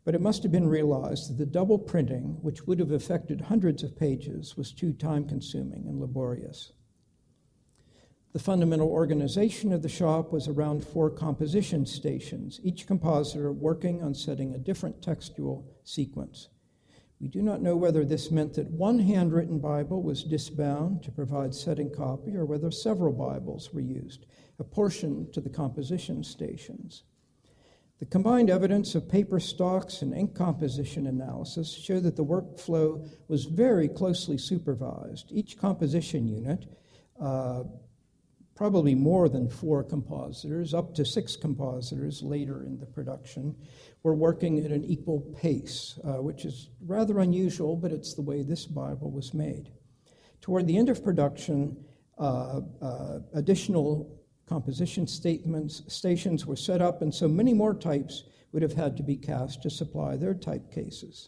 but it must have been realized that the double printing, which would have affected hundreds of pages, was too time-consuming and laborious. The fundamental organization of the shop was around four composition stations, each compositor working on setting a different textual sequence. We do not know whether this meant that one handwritten Bible was disbound to provide setting copy or whether several Bibles were used, apportioned to the composition stations. The combined evidence of paper stocks and ink composition analysis show that the workflow was very closely supervised. Each composition unit, uh, probably more than four compositors, up to six compositors later in the production, were working at an equal pace, uh, which is rather unusual, but it's the way this Bible was made. Toward the end of production, uh, uh, additional composition statements, stations were set up, and so many more types would have had to be cast to supply their type cases.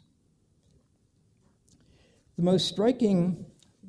The most striking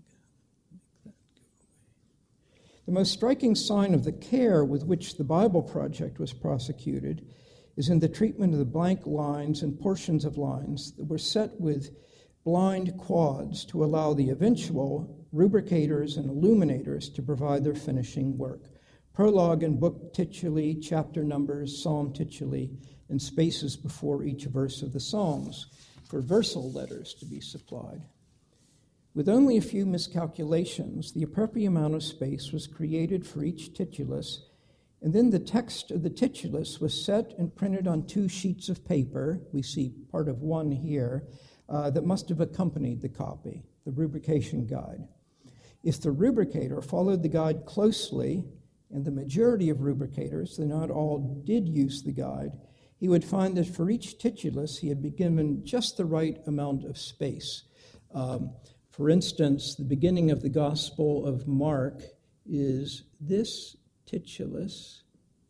The most striking sign of the care with which the Bible Project was prosecuted is in the treatment of the blank lines and portions of lines that were set with blind quads to allow the eventual rubricators and illuminators to provide their finishing work. Prologue and book tituli, chapter numbers, psalm tituli, and spaces before each verse of the Psalms for versal letters to be supplied. With only a few miscalculations, the appropriate amount of space was created for each titulus, and then the text of the titulus was set and printed on two sheets of paper. We see part of one here uh, that must have accompanied the copy, the rubrication guide. If the rubricator followed the guide closely, and the majority of rubricators, though not all, did use the guide, he would find that for each titulus he had been given just the right amount of space. Um, For instance, the beginning of the Gospel of Mark is this titulus.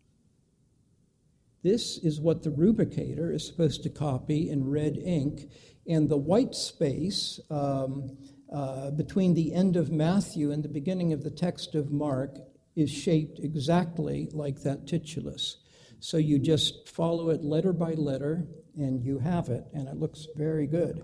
This is what the rubricator is supposed to copy in red ink, and the white space um, uh, between the end of Matthew and the beginning of the text of Mark is shaped exactly like that titulus. So you just follow it letter by letter, and you have it, and it looks very good.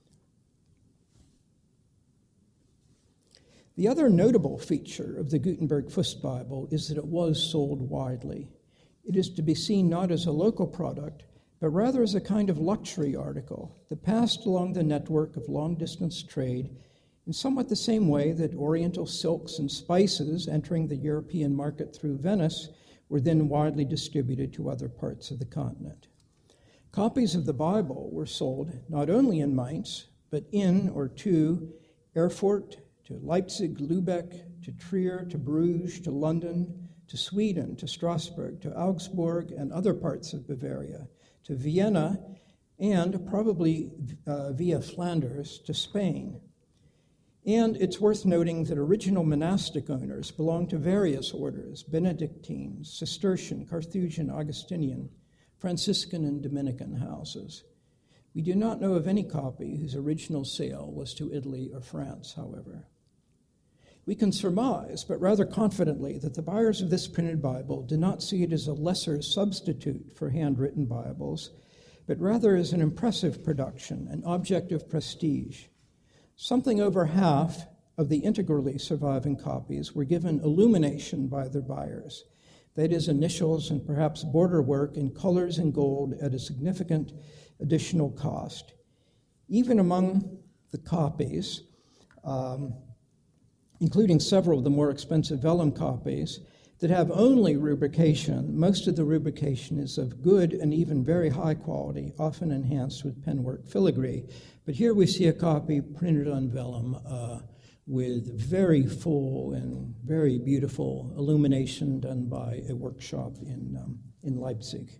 The other notable feature of the Gutenberg Fust Bible is that it was sold widely. It is to be seen not as a local product, but rather as a kind of luxury article that passed along the network of long-distance trade in somewhat the same way that Oriental silks and spices entering the European market through Venice were then widely distributed to other parts of the continent. Copies of the Bible were sold not only in Mainz, but in or to Erfurt, to Leipzig, Lübeck, to Trier, to Bruges, to London, to Sweden, to Strasbourg, to Augsburg, and other parts of Bavaria, to Vienna, and probably uh, via Flanders to Spain. And it's worth noting that original monastic owners belonged to various orders: Benedictine, Cistercian, Carthusian, Augustinian, Franciscan, and Dominican houses. We do not know of any copy whose original sale was to Italy or France, however. We can surmise, but rather confidently, that the buyers of this printed Bible did not see it as a lesser substitute for handwritten Bibles, but rather as an impressive production, an object of prestige. Something over half of the integrally surviving copies were given illumination by their buyers, that is, initials and perhaps border work in colors and gold at a significant additional cost. Even among the copies, um, including several of the more expensive vellum copies that have only rubrication, most of the rubrication is of good and even very high quality, often enhanced with penwork filigree. But here we see a copy printed on vellum uh, with very full and very beautiful illumination done by a workshop in, um, in Leipzig.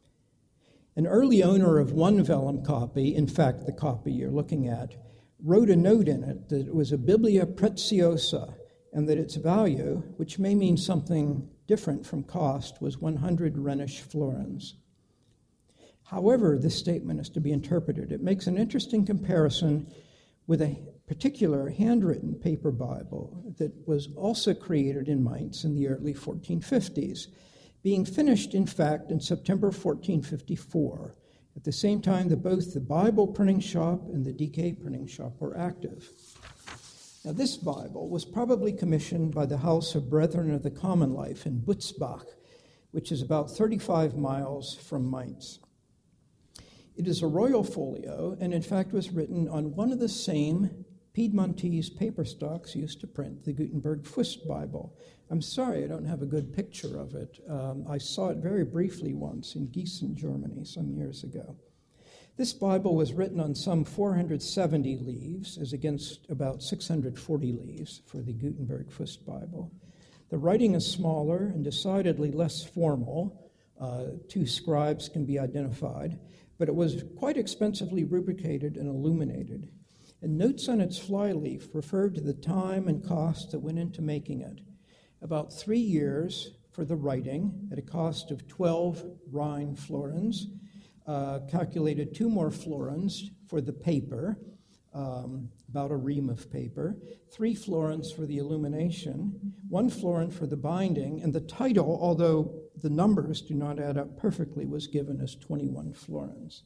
An early owner of one vellum copy, in fact, the copy you're looking at, wrote a note in it that it was a Biblia Preziosa and that its value, which may mean something different from cost, was one hundred Rhenish florins. However this statement is to be interpreted, it makes an interesting comparison with a particular handwritten paper Bible that was also created in Mainz in the early fourteen fifties, being finished, in fact, in September fourteen fifty-four, at the same time that both the Bible printing shop and the D K printing shop were active. Now, this Bible was probably commissioned by the House of Brethren of the Common Life in Butzbach, which is about thirty-five miles from Mainz. It is a royal folio, and in fact was written on one of the same Piedmontese paper stocks used to print the Gutenberg Fust Bible. I'm sorry I don't have a good picture of it. Um, I saw it very briefly once in Gießen, Germany, some years ago. This Bible was written on some four hundred seventy leaves, as against about six hundred forty leaves for the Gutenberg Fust Bible. The writing is smaller and decidedly less formal. Uh, two scribes can be identified, but it was quite expensively rubricated and illuminated. And notes on its flyleaf referred to the time and cost that went into making it. About three years for the writing at a cost of twelve Rhine florins, uh, calculated two more florins for the paper, um, about a ream of paper, three florins for the illumination, one florin for the binding, and the title, although the numbers do not add up perfectly, was given as twenty-one florins.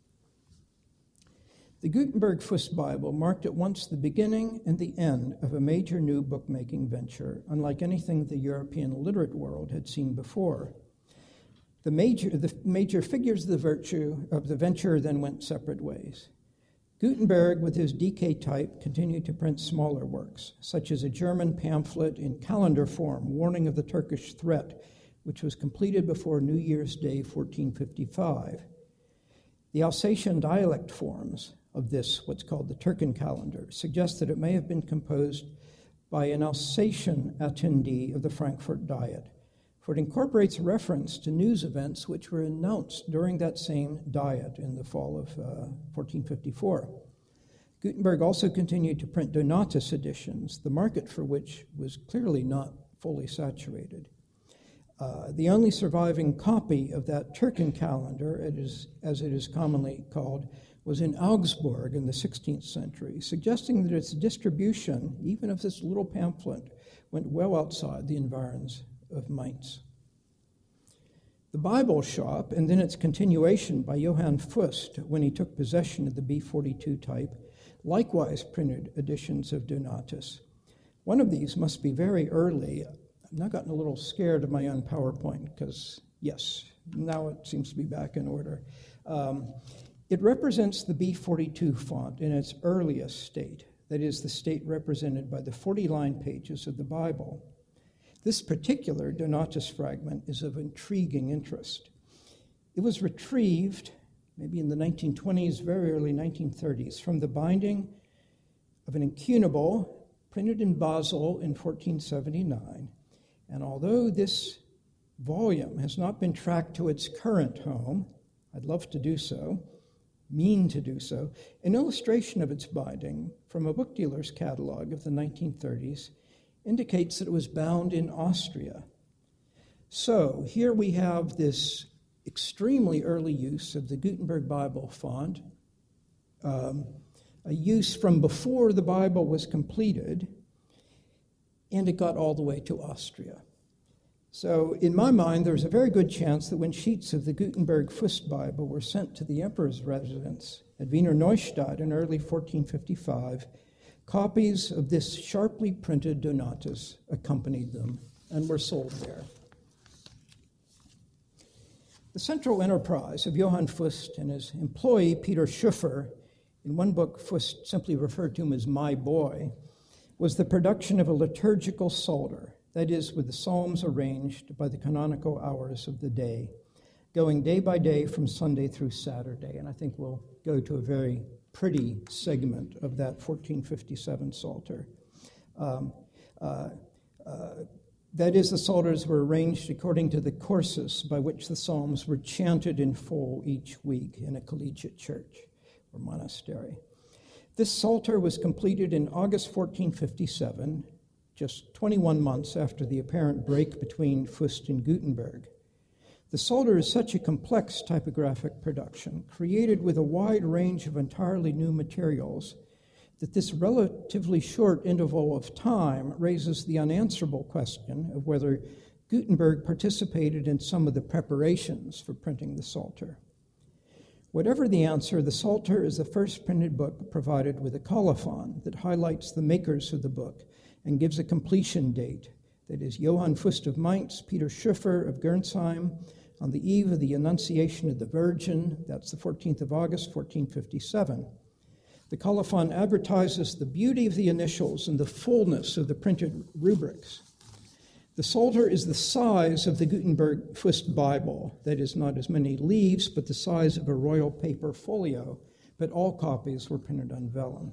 The Gutenberg Fust Bible marked at once the beginning and the end of a major new bookmaking venture, unlike anything the European literate world had seen before. The major, the major figures of the virtue of the venture then went separate ways. Gutenberg, with his D K type, continued to print smaller works, such as a German pamphlet in calendar form, warning of the Turkish threat, which was completed before New Year's Day, fourteen fifty-five. The Alsatian dialect forms of this, what's called the Turken calendar, suggest that it may have been composed by an Alsatian attendee of the Frankfurt Diet, for it incorporates reference to news events which were announced during that same Diet in the fall of uh, fourteen fifty-four. Gutenberg also continued to print Donatus editions, the market for which was clearly not fully saturated. Uh, the only surviving copy of that Turken calendar, it is, as it is commonly called, was in Augsburg in the sixteenth century, suggesting that its distribution, even of this little pamphlet, went well outside the environs of Mainz. The Bible shop, and then its continuation by Johann Fust when he took possession of the B forty-two type, likewise printed editions of Donatus. One of these must be very early. I've now gotten a little scared of my own PowerPoint because, yes, now it seems to be back in order. Um, it represents the B forty-two font in its earliest state, that is, the state represented by the forty-line pages of the Bible. This particular Donatus fragment is of intriguing interest. It was retrieved, maybe in the nineteen twenties, very early nineteen thirties, from the binding of an incunable printed in Basel in fourteen seventy-nine. And although this volume has not been tracked to its current home, I'd love to do so, mean to do so, an illustration of its binding from a book dealer's catalog of the nineteen thirties indicates that it was bound in Austria. So here we have this extremely early use of the Gutenberg Bible font, um, a use from before the Bible was completed, and it got all the way to Austria. So in my mind, there's a very good chance that when sheets of the Gutenberg Fust Bible were sent to the emperor's residence at Wiener Neustadt in early fourteen fifty-five, copies of this sharply printed Donatus accompanied them and were sold there. The central enterprise of Johann Fust and his employee, Peter Schuffer, in one book Fust simply referred to him as my boy, was the production of a liturgical psalter, that is, with the psalms arranged by the canonical hours of the day, going day by day from Sunday through Saturday. And I think we'll go to a very pretty segment of that fourteen fifty-seven Psalter. Um, uh, uh, that is, the Psalters were arranged according to the courses by which the Psalms were chanted in full each week in a collegiate church or monastery. This Psalter was completed in August fourteen fifty-seven, just twenty-one months after the apparent break between Fust and Gutenberg. The Psalter is such a complex typographic production, created with a wide range of entirely new materials, that this relatively short interval of time raises the unanswerable question of whether Gutenberg participated in some of the preparations for printing the Psalter. Whatever the answer, the Psalter is the first printed book provided with a colophon that highlights the makers of the book and gives a completion date. That is Johann Fust of Mainz, Peter Schoeffer of Gernsheim, on the eve of the Annunciation of the Virgin, that's the fourteenth of August, fourteen fifty-seven. The colophon advertises the beauty of the initials and the fullness of the printed rubrics. The Psalter is the size of the Gutenberg Fust Bible, that is, not as many leaves, but the size of a royal paper folio, but all copies were printed on vellum.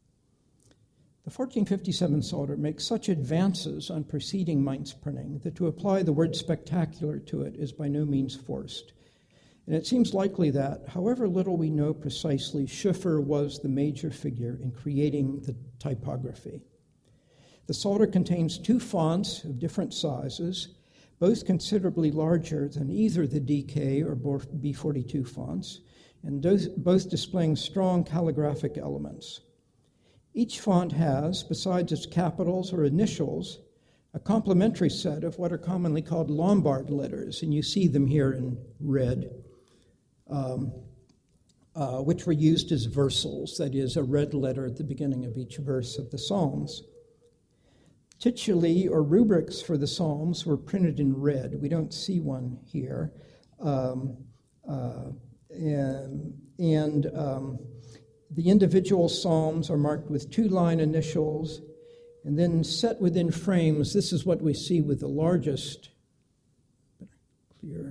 The fourteen fifty-seven Psalter makes such advances on preceding Mainz printing that to apply the word spectacular to it is by no means forced. And it seems likely that, however little we know precisely, Schoeffer was the major figure in creating the typography. The Psalter contains two fonts of different sizes, both considerably larger than either the D K or B forty-two fonts, and both displaying strong calligraphic elements. Each font has, besides its capitals or initials, a complementary set of what are commonly called Lombard letters, and you see them here in red, um, uh, which were used as versals, that is, a red letter at the beginning of each verse of the Psalms. Tituli, or rubrics for the Psalms, were printed in red. We don't see one here. Um, uh, and and um, the individual Psalms are marked with two-line initials, and then set within frames. This is what we see with the largest clear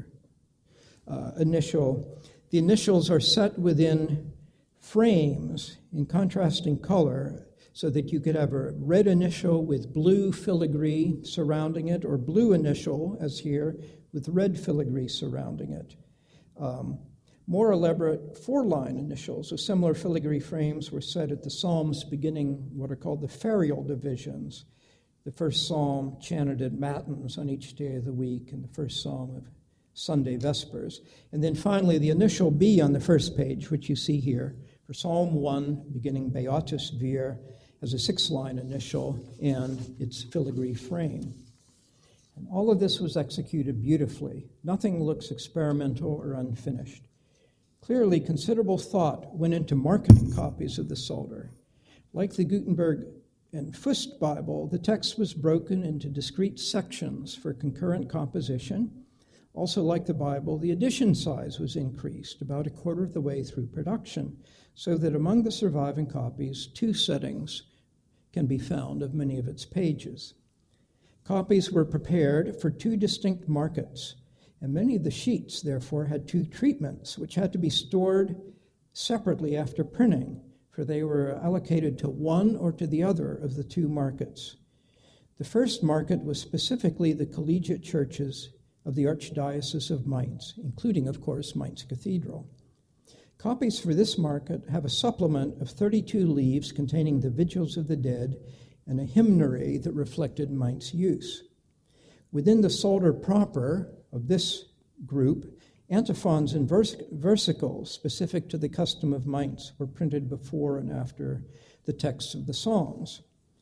uh, initial. The initials are set within frames in contrasting color, so that you could have a red initial with blue filigree surrounding it, or blue initial, as here, with red filigree surrounding it. Um, more elaborate four-line initials with similar filigree frames were set at the Psalms beginning what are called the ferial divisions. The first psalm chanted at Matins on each day of the week, and the first psalm of Sunday Vespers. And then finally, the initial B on the first page, which you see here, for Psalm one, beginning Beatus Vir, has a six-line initial and its filigree frame. And all of this was executed beautifully. Nothing looks experimental or unfinished. Clearly, considerable thought went into marketing copies of the Psalter. Like the Gutenberg and Fust Bible, the text was broken into discrete sections for concurrent composition. Also, like the Bible, the edition size was increased about a quarter of the way through production, so that among the surviving copies, two settings can be found of many of its pages. Copies were prepared for two distinct markets, and many of the sheets, therefore, had two treatments, which had to be stored separately after printing, for they were allocated to one or to the other of the two markets. The first market was specifically the collegiate churches of the Archdiocese of Mainz, including, of course, Mainz Cathedral. Copies for this market have a supplement of thirty-two leaves containing the Vigils of the Dead and a hymnary that reflected Mainz use. Within the Psalter proper of this group, antiphons and vers- versicles specific to the custom of Mainz were printed before and after the texts of the Psalms.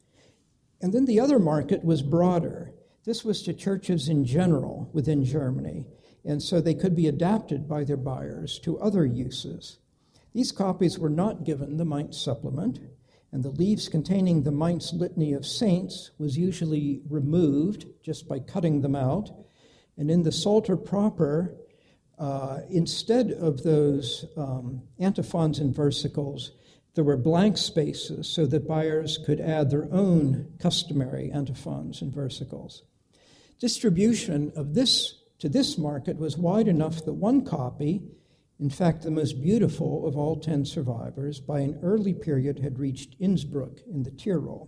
And then the other market was broader. This was to churches in general within Germany, and so they could be adapted by their buyers to other uses. These copies were not given the Mainz supplement, and the leaves containing the Mainz Litany of Saints was usually removed just by cutting them out. And in the Psalter proper, uh, instead of those um, antiphons and versicles, there were blank spaces so that buyers could add their own customary antiphons and versicles. Distribution of this to this market was wide enough that one copy, in fact the most beautiful of all ten survivors, by an early period had reached Innsbruck in the Tyrol.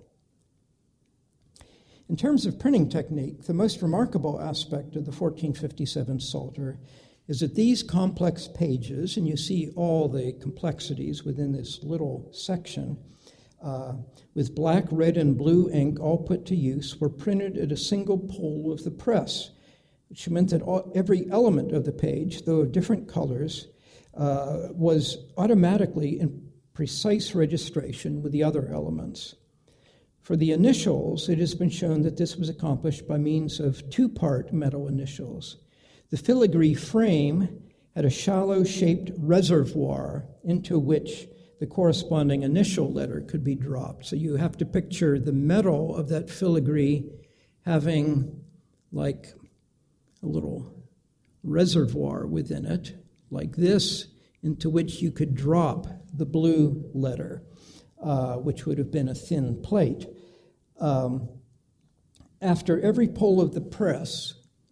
In terms of printing technique, the most remarkable aspect of the fourteen fifty-seven Psalter is that these complex pages, and you see all the complexities within this little section, uh, with black, red, and blue ink all put to use, were printed at a single pull of the press, which meant that all, every element of the page, though of different colors, uh, was automatically in precise registration with the other elements. For the initials, it has been shown that this was accomplished by means of two-part metal initials. The filigree frame had a shallow-shaped reservoir into which the corresponding initial letter could be dropped. So you have to picture the metal of that filigree having like a little reservoir within it, like this, into which you could drop the blue letter, uh, which would have been a thin plate. Um, after every pull of the press,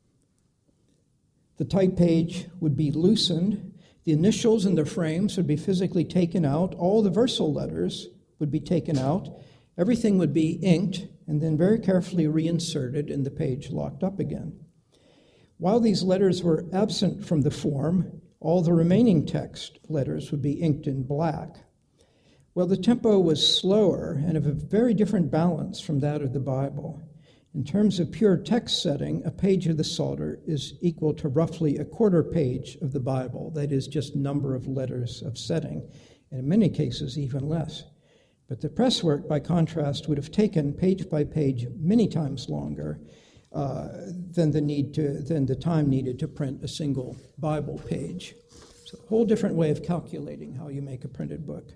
the type page would be loosened, the initials and the frames would be physically taken out, all the versal letters would be taken out, everything would be inked, and then very carefully reinserted and the page locked up again. While these letters were absent from the form, all the remaining text letters would be inked in black. Well, the tempo was slower and of a very different balance from that of the Bible. In terms of pure text setting, a page of the Psalter is equal to roughly a quarter page of the Bible, that is, just number of letters of setting, and in many cases even less. But the presswork, by contrast, would have taken page by page many times longer uh, than the need to than the time needed to print a single Bible page. So a whole different way of calculating how you make a printed book.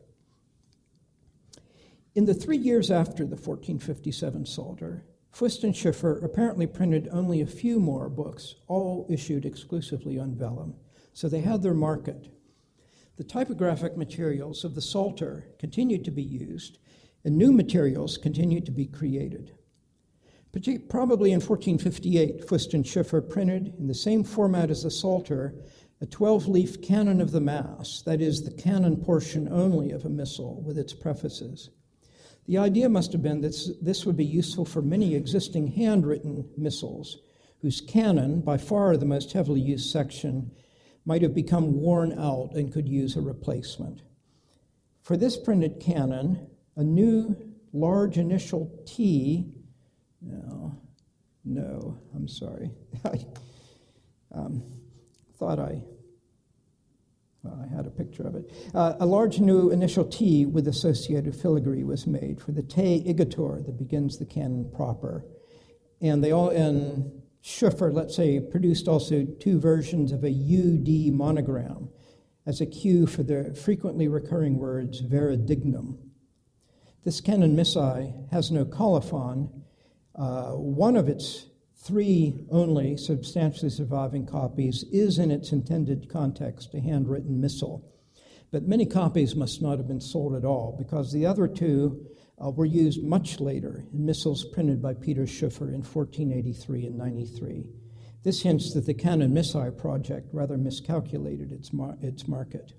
In the three years after the fourteen fifty-seven Psalter, Fust and Schiffer apparently printed only a few more books, all issued exclusively on vellum, so they had their market. The typographic materials of the Psalter continued to be used, and new materials continued to be created. Probably in fourteen fifty-eight, Fust and Schiffer printed, in the same format as the Psalter, a twelve-leaf canon of the Mass, that is, the canon portion only of a missal with its prefaces. The idea must have been that this would be useful for many existing handwritten missals, whose canon, by far the most heavily used section, might have become worn out and could use a replacement. For this printed canon, a new large initial T, no, no, I'm sorry. I um, thought I, well, I had a picture of it. Uh, a large new initial T with associated filigree was made for the Te Igitur that begins the canon proper. And they all, and Schiffer, let's say, produced also two versions of a U D monogram as a cue for the frequently recurring words vera dignum. This canon missae has no colophon. Uh, one of its three only substantially surviving copies is in its intended context a handwritten missal. But many copies must not have been sold at all because the other two uh, were used much later in missals printed by Peter Schiffer in fourteen eighty-three and ninety-three. This hints that the Canon Missae project rather miscalculated its, mar- its market.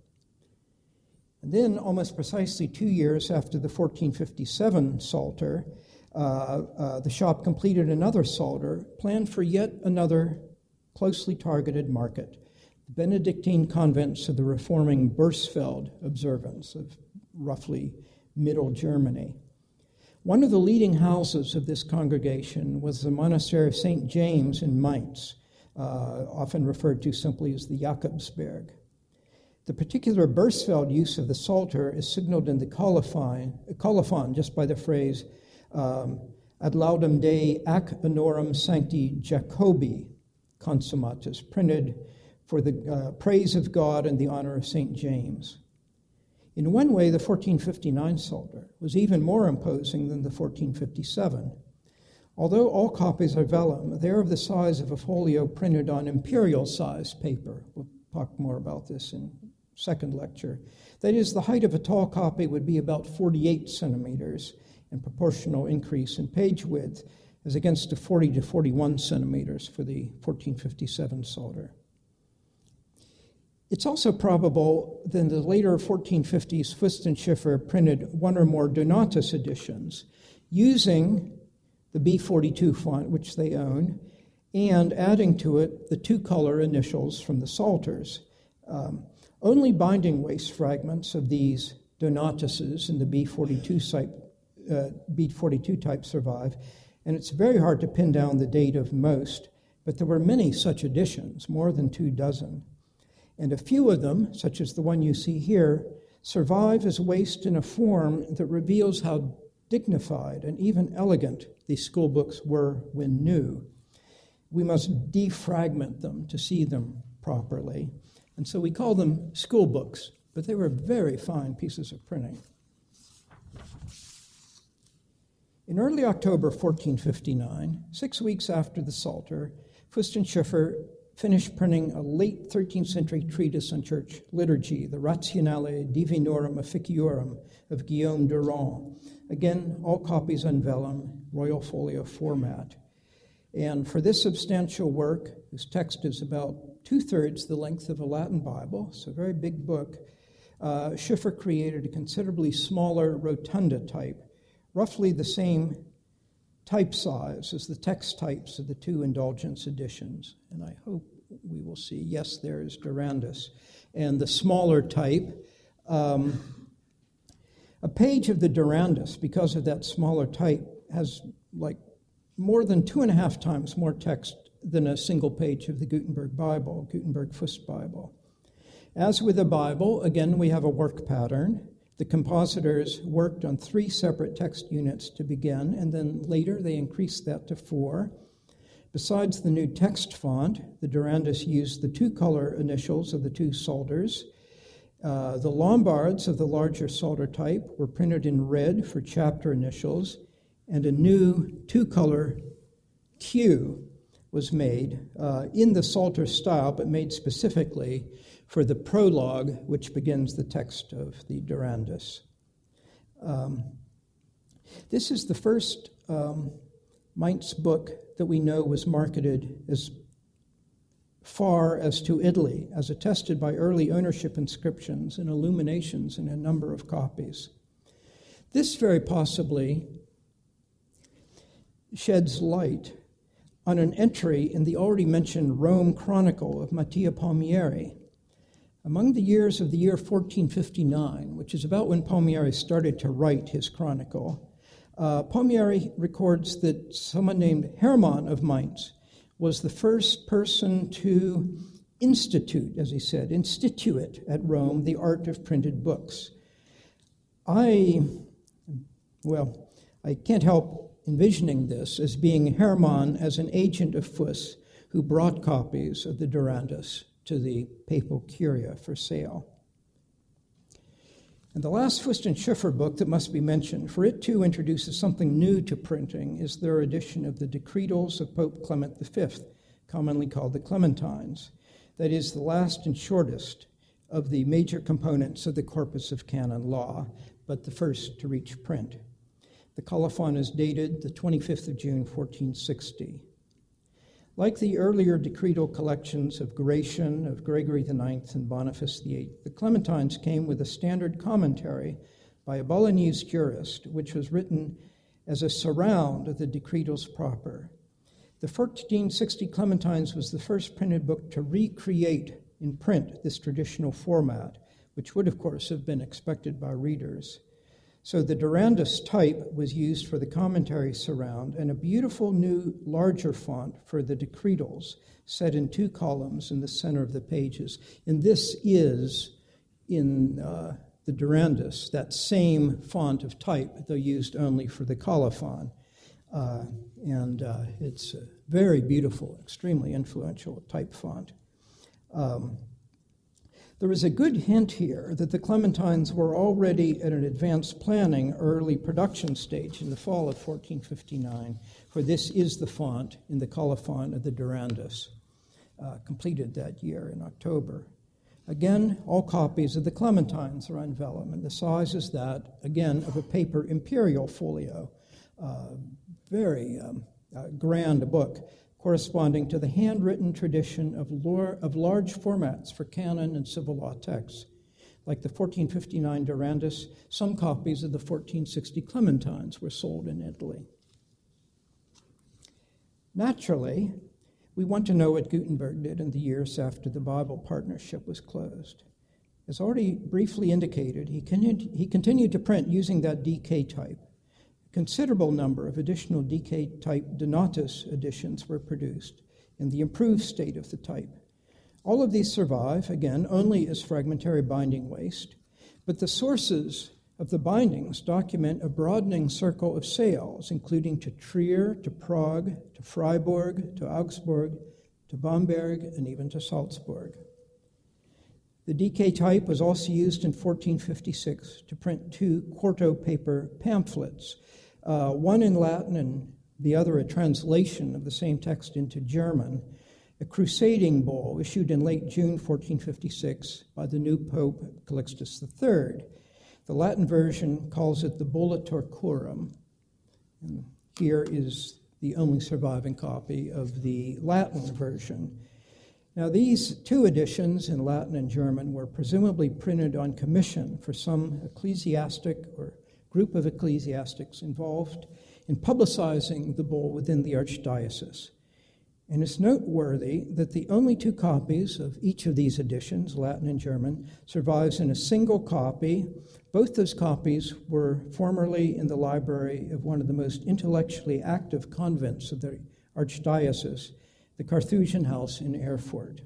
And then, almost precisely two years after the fourteen fifty-seven Psalter, Uh, uh, the shop completed another Psalter, planned for yet another closely targeted market, the Benedictine convents of the reforming Bursfeld observance of roughly middle Germany. One of the leading houses of this congregation was the monastery of Saint James in Mainz, uh, often referred to simply as the Jakobsberg. The particular Bursfeld use of the Psalter is signaled in the colophon, colophon just by the phrase Um, ad laudem Dei ac honorum sancti Jacobi consummatus, printed for the uh, praise of God and the honor of Saint James. In one way, the fourteen fifty-nine Psalter was even more imposing than the fourteen fifty-seven. Although all copies are vellum, they are of the size of a folio printed on imperial-size paper. We'll talk more about this in second lecture. That is, the height of a tall copy would be about forty-eight centimeters, and proportional increase in page width as against the forty to forty-one centimeters for the fourteen fifty-seven Psalter. It's also probable that in the later fourteen fifties, Fust and Schiffer printed one or more Donatus editions using the B forty-two font, which they own, and adding to it the two-color initials from the Psalters. Um, only binding waste fragments of these Donatuses in the B forty-two site Uh, B forty-two type survive, and it's very hard to pin down the date of most, but there were many such editions, more than two dozen. And a few of them, such as the one you see here, survive as waste in a form that reveals how dignified and even elegant these school books were when new. We must defragment them to see them properly. And so we call them school books, but they were very fine pieces of printing. In early October fourteen fifty-nine, six weeks after the Psalter, Fust and Schiffer finished printing a late thirteenth century treatise on church liturgy, the Rationale Divinorum Officiorum of Guillaume Durand. Again, all copies on vellum, Royal Folio format. And for this substantial work, whose text is about two-thirds the length of a Latin Bible, so a very big book, uh, Schiffer created a considerably smaller rotunda type, roughly the same type size as the text types of the two indulgence editions. And I hope we will see, yes, there is Durandus. And the smaller type, um, a page of the Durandus, because of that smaller type, has like more than two and a half times more text than a single page of the Gutenberg Bible, Gutenberg Fust Bible. As with the Bible, again, we have a work pattern. The compositors worked on three separate text units to begin, and then later they increased that to four. Besides the new text font, the Durandus used the two-color initials of the two Psalters. Uh, the Lombards of the larger Psalter type were printed in red for chapter initials, and a new two-color Q was made uh, in the Psalter style, but made specifically for the prologue, which begins the text of the Durandus. Um, this is the first um, Mainz book that we know was marketed as far as to Italy, as attested by early ownership inscriptions and illuminations in a number of copies. This very possibly sheds light on an entry in the already mentioned Rome Chronicle of Mattia Palmieri. Among the years of the year fourteen fifty-nine, which is about when Palmieri started to write his chronicle, uh, Palmieri records that someone named Hermann of Mainz was the first person to institute, as he said, institute at Rome the art of printed books. I, well, I can't help envisioning this as being Hermann as an agent of Fust who brought copies of the Durandus to the papal curia for sale. And the last Fust and Schiffer book that must be mentioned, for it too introduces something new to printing, is their edition of the Decretals of Pope Clement the Fifth, commonly called the Clementines. That is the last and shortest of the major components of the corpus of canon law, but the first to reach print. The colophon is dated the twenty-fifth of June, fourteen sixty. Like the earlier decretal collections of Gratian, of Gregory the Ninth, and Boniface the Eighth, the Clementines came with a standard commentary by a Bolognese jurist, which was written as a surround of the decretals proper. The fourteen sixty Clementines was the first printed book to recreate in print this traditional format, which would, of course, have been expected by readers. So the Durandus type was used for the commentary surround, and a beautiful new larger font for the decretals set in two columns in the center of the pages. And this is, in uh, the Durandus, that same font of type, though used only for the colophon. Uh, and uh, it's a very beautiful, extremely influential type font. Um, There is a good hint here that the Clementines were already at an advanced planning, early production stage in the fall of fourteen fifty-nine, for this is the font in the colophon of the Durandus, uh, completed that year in October. Again, all copies of the Clementines are on vellum, and the size is that, again, of a paper imperial folio. Uh, very um, uh, grand book, corresponding to the handwritten tradition of, lore, of large formats for canon and civil law texts. Like the fourteen fifty-nine Durandus, some copies of the fourteen sixty Clementines were sold in Italy. Naturally, we want to know what Gutenberg did in the years after the Bible partnership was closed. As already briefly indicated, he continued, he continued to print using that D K type. Considerable number of additional D K-type Donatus editions were produced in the improved state of the type. All of these survive, again, only as fragmentary binding waste, but the sources of the bindings document a broadening circle of sales, including to Trier, to Prague, to Freiburg, to Augsburg, to Bamberg, and even to Salzburg. The D K type was also used in fourteen fifty-six to print two quarto paper pamphlets, uh, one in Latin and the other a translation of the same text into German, a crusading bull issued in late June fourteen fifty-six by the new Pope Calixtus the Third. The Latin version calls it the Bulla Turcorum. And here is the only surviving copy of the Latin version. Now, these two editions in Latin and German were presumably printed on commission for some ecclesiastic or group of ecclesiastics involved in publicizing the bull within the archdiocese. And it's noteworthy that the only two copies of each of these editions, Latin and German, survives in a single copy. Both those copies were formerly in the library of one of the most intellectually active convents of the archdiocese, the Carthusian House in Erfurt.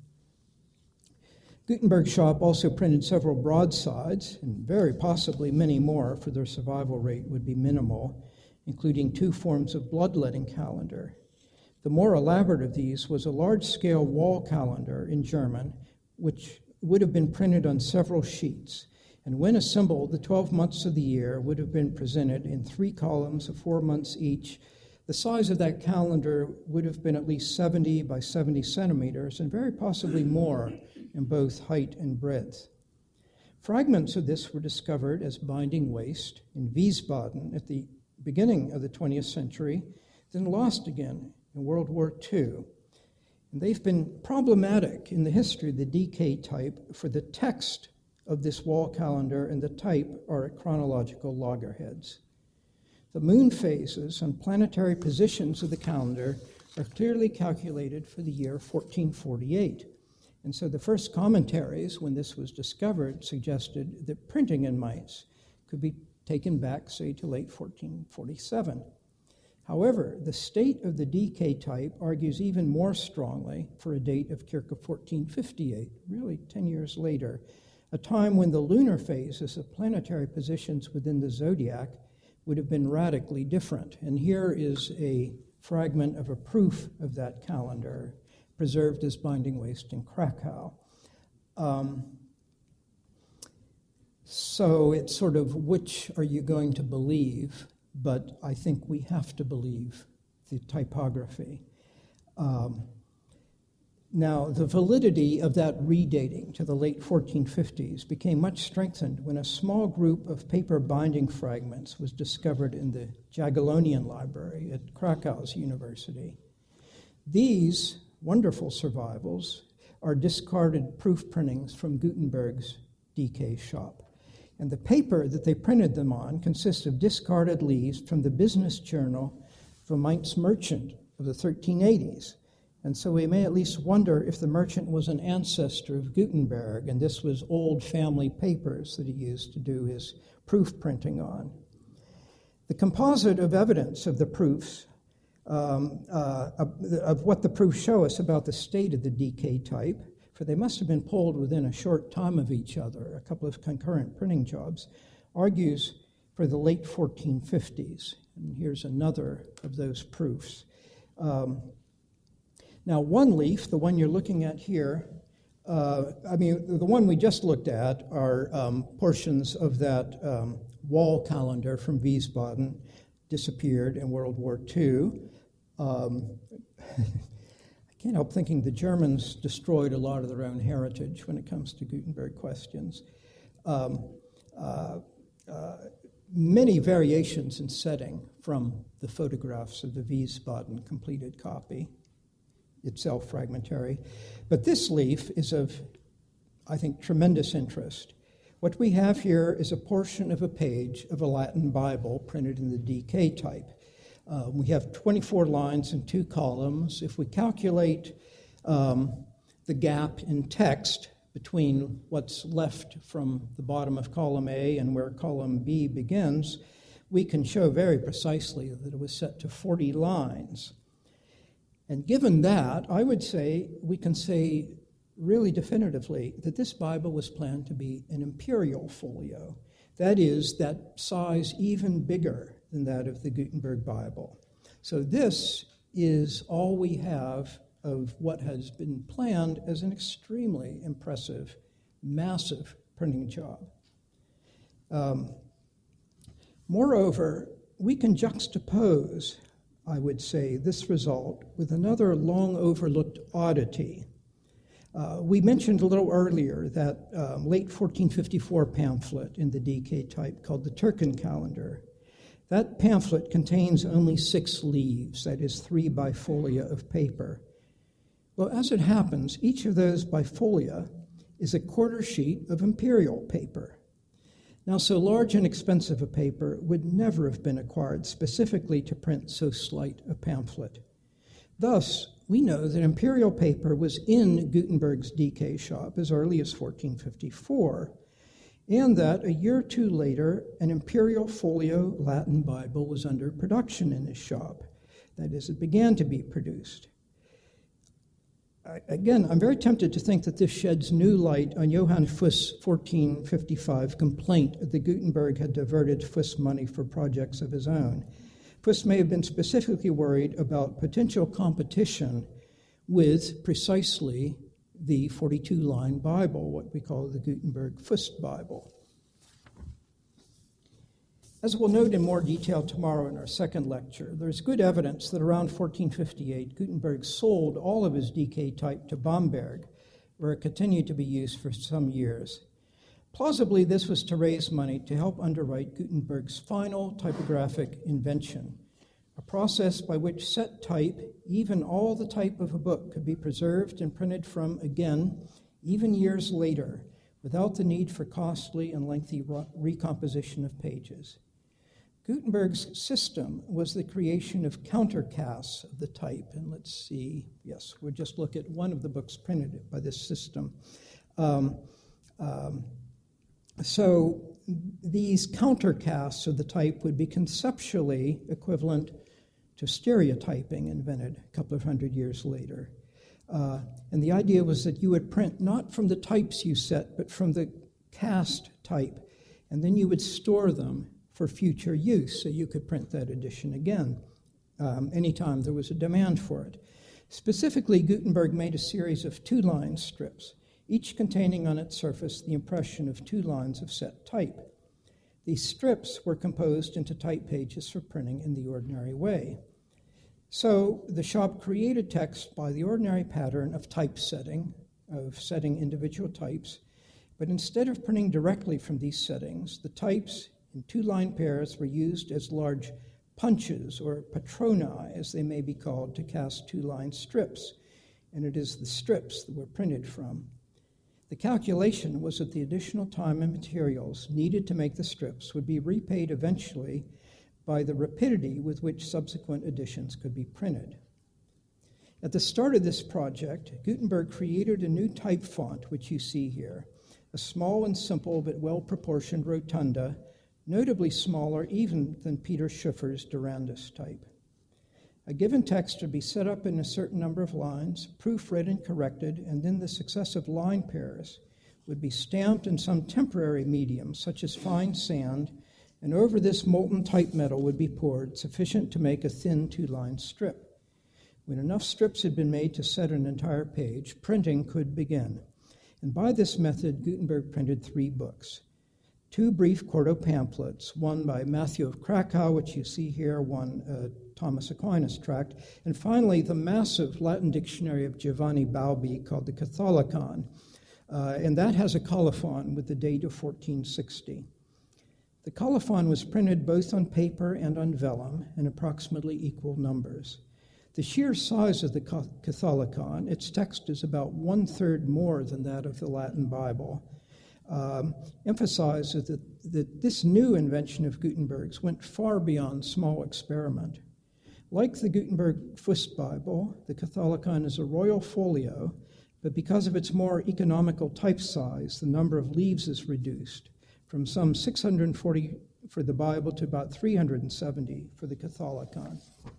Gutenberg Shop also printed several broadsides, and very possibly many more, for their survival rate would be minimal, including two forms of bloodletting calendar. The more elaborate of these was a large-scale wall calendar in German, which would have been printed on several sheets, and when assembled, the twelve months of the year would have been presented in three columns of four months each. The size of that calendar would have been at least seventy by seventy centimeters, and very possibly more in both height and breadth. Fragments of this were discovered as binding waste in Wiesbaden at the beginning of the twentieth century, then lost again in World War Two. And they've been problematic in the history of the D K type, for the text of this wall calendar and the type are at chronological loggerheads. The moon phases and planetary positions of the calendar are clearly calculated for the year fourteen forty-eight. And so the first commentaries, when this was discovered, suggested that printing in Mainz could be taken back, say, to late fourteen forty-seven. However, the state of the D K type argues even more strongly for a date of circa fourteen fifty-eight, really ten years later, a time when the lunar phases of planetary positions within the zodiac would have been radically different. And here is a fragment of a proof of that calendar, preserved as binding waste in Krakow. Um, so it's sort of, which are you going to believe? But I think we have to believe the typography. Um, now, the validity of that redating to the late fourteen fifties became much strengthened when a small group of paper binding fragments was discovered in the Jagiellonian Library at Krakow's University. These wonderful survivals are discarded proof printings from Gutenberg's D K shop. And the paper that they printed them on consists of discarded leaves from the business journal of a Mainz merchant of the thirteen eighties. And so we may at least wonder if the merchant was an ancestor of Gutenberg, and this was old family papers that he used to do his proof printing on. The composite of evidence of the proofs, um, uh, of, of what the proofs show us about the state of the D K type, for they must have been pulled within a short time of each other, a couple of concurrent printing jobs, argues for the late fourteen fifties. And here's another of those proofs. Um, now, one leaf, the one you're looking at here, uh, I mean, the one we just looked at are um, portions of that um, wall calendar from Wiesbaden, disappeared in World War Two. Um, Can't help thinking the Germans destroyed a lot of their own heritage when it comes to Gutenberg questions. Um, uh, uh, many variations in setting from the photographs of the Wiesbaden completed copy, itself fragmentary. But this leaf is of, I think, tremendous interest. What we have here is a portion of a page of a Latin Bible printed in the D K type. Uh, we have twenty-four lines and two columns. If we calculate um, the gap in text between what's left from the bottom of column A and where column B begins, we can show very precisely that it was set to forty lines. And given that, I would say we can say really definitively that this Bible was planned to be an imperial folio. That is, that size even bigger than that of the Gutenberg Bible. So this is all we have of what has been planned as an extremely impressive massive printing job. Um, moreover, we can juxtapose, I would say, this result with another long overlooked oddity. Uh, we mentioned a little earlier that um, late fourteen fifty-four pamphlet in the D K type called the Turkin Calendar. That pamphlet contains only six leaves, that is, three bifolia of paper. Well, as it happens, each of those bifolia is a quarter sheet of imperial paper. Now, so large and expensive a paper would never have been acquired specifically to print so slight a pamphlet. Thus, we know that imperial paper was in Gutenberg's D K shop as early as fourteen fifty-four, and that a year or two later, an imperial folio Latin Bible was under production in his shop. That is, it began to be produced. I, again, I'm very tempted to think that this sheds new light on Johann Fuss' fourteen fifty-five complaint that Gutenberg had diverted Fuss money for projects of his own. Fuss may have been specifically worried about potential competition with precisely the forty-two line Bible, what we call the Gutenberg Fuss Bible. As we'll note in more detail tomorrow in our second lecture, there's good evidence that around fourteen fifty-eight, Gutenberg sold all of his D K type to Bamberg, where it continued to be used for some years. Plausibly, this was to raise money to help underwrite Gutenberg's final typographic invention, a process by which set type, even all the type of a book, could be preserved and printed from again, even years later, without the need for costly and lengthy re- recomposition of pages. Gutenberg's system was the creation of countercasts of the type, and let's see, yes, we'll just look at one of the books printed by this system. Um, um, So these countercasts of the type would be conceptually equivalent to stereotyping, invented a couple of hundred years later. Uh, and the idea was that you would print not from the types you set, but from the cast type, and then you would store them for future use, so you could print that edition again um, anytime there was a demand for it. Specifically, Gutenberg made a series of two-line strips, each containing on its surface the impression of two lines of set type. These strips were composed into type pages for printing in the ordinary way. So the shop created text by the ordinary pattern of typesetting, of setting individual types, but instead of printing directly from these settings, the types in two-line pairs were used as large punches, or patroni, as they may be called, to cast two-line strips, and it is the strips that were printed from. The calculation was that the additional time and materials needed to make the strips would be repaid eventually by the rapidity with which subsequent editions could be printed. At the start of this project, Gutenberg created a new type font, which you see here, a small and simple but well-proportioned rotunda, notably smaller even than Peter Schoeffer's Durandus type. A given text would be set up in a certain number of lines, proofread and corrected, and then the successive line pairs would be stamped in some temporary medium, such as fine sand, and over this molten type metal would be poured, sufficient to make a thin two-line strip. When enough strips had been made to set an entire page, printing could begin. And by this method, Gutenberg printed three books. Two brief quarto pamphlets, one by Matthew of Krakow, which you see here, one uh, Thomas Aquinas tract, and finally the massive Latin dictionary of Giovanni Balbi called the Catholicon, uh, and that has a colophon with the date of fourteen sixty. The colophon was printed both on paper and on vellum in approximately equal numbers. The sheer size of the Catholicon, its text is about one-third more than that of the Latin Bible, Um, emphasizes that, that this new invention of Gutenberg's went far beyond small experiment. Like the Gutenberg Fuss Bible, the Catholicon is a royal folio, but because of its more economical type size, the number of leaves is reduced from some six hundred forty for the Bible to about three hundred seventy for the Catholicon.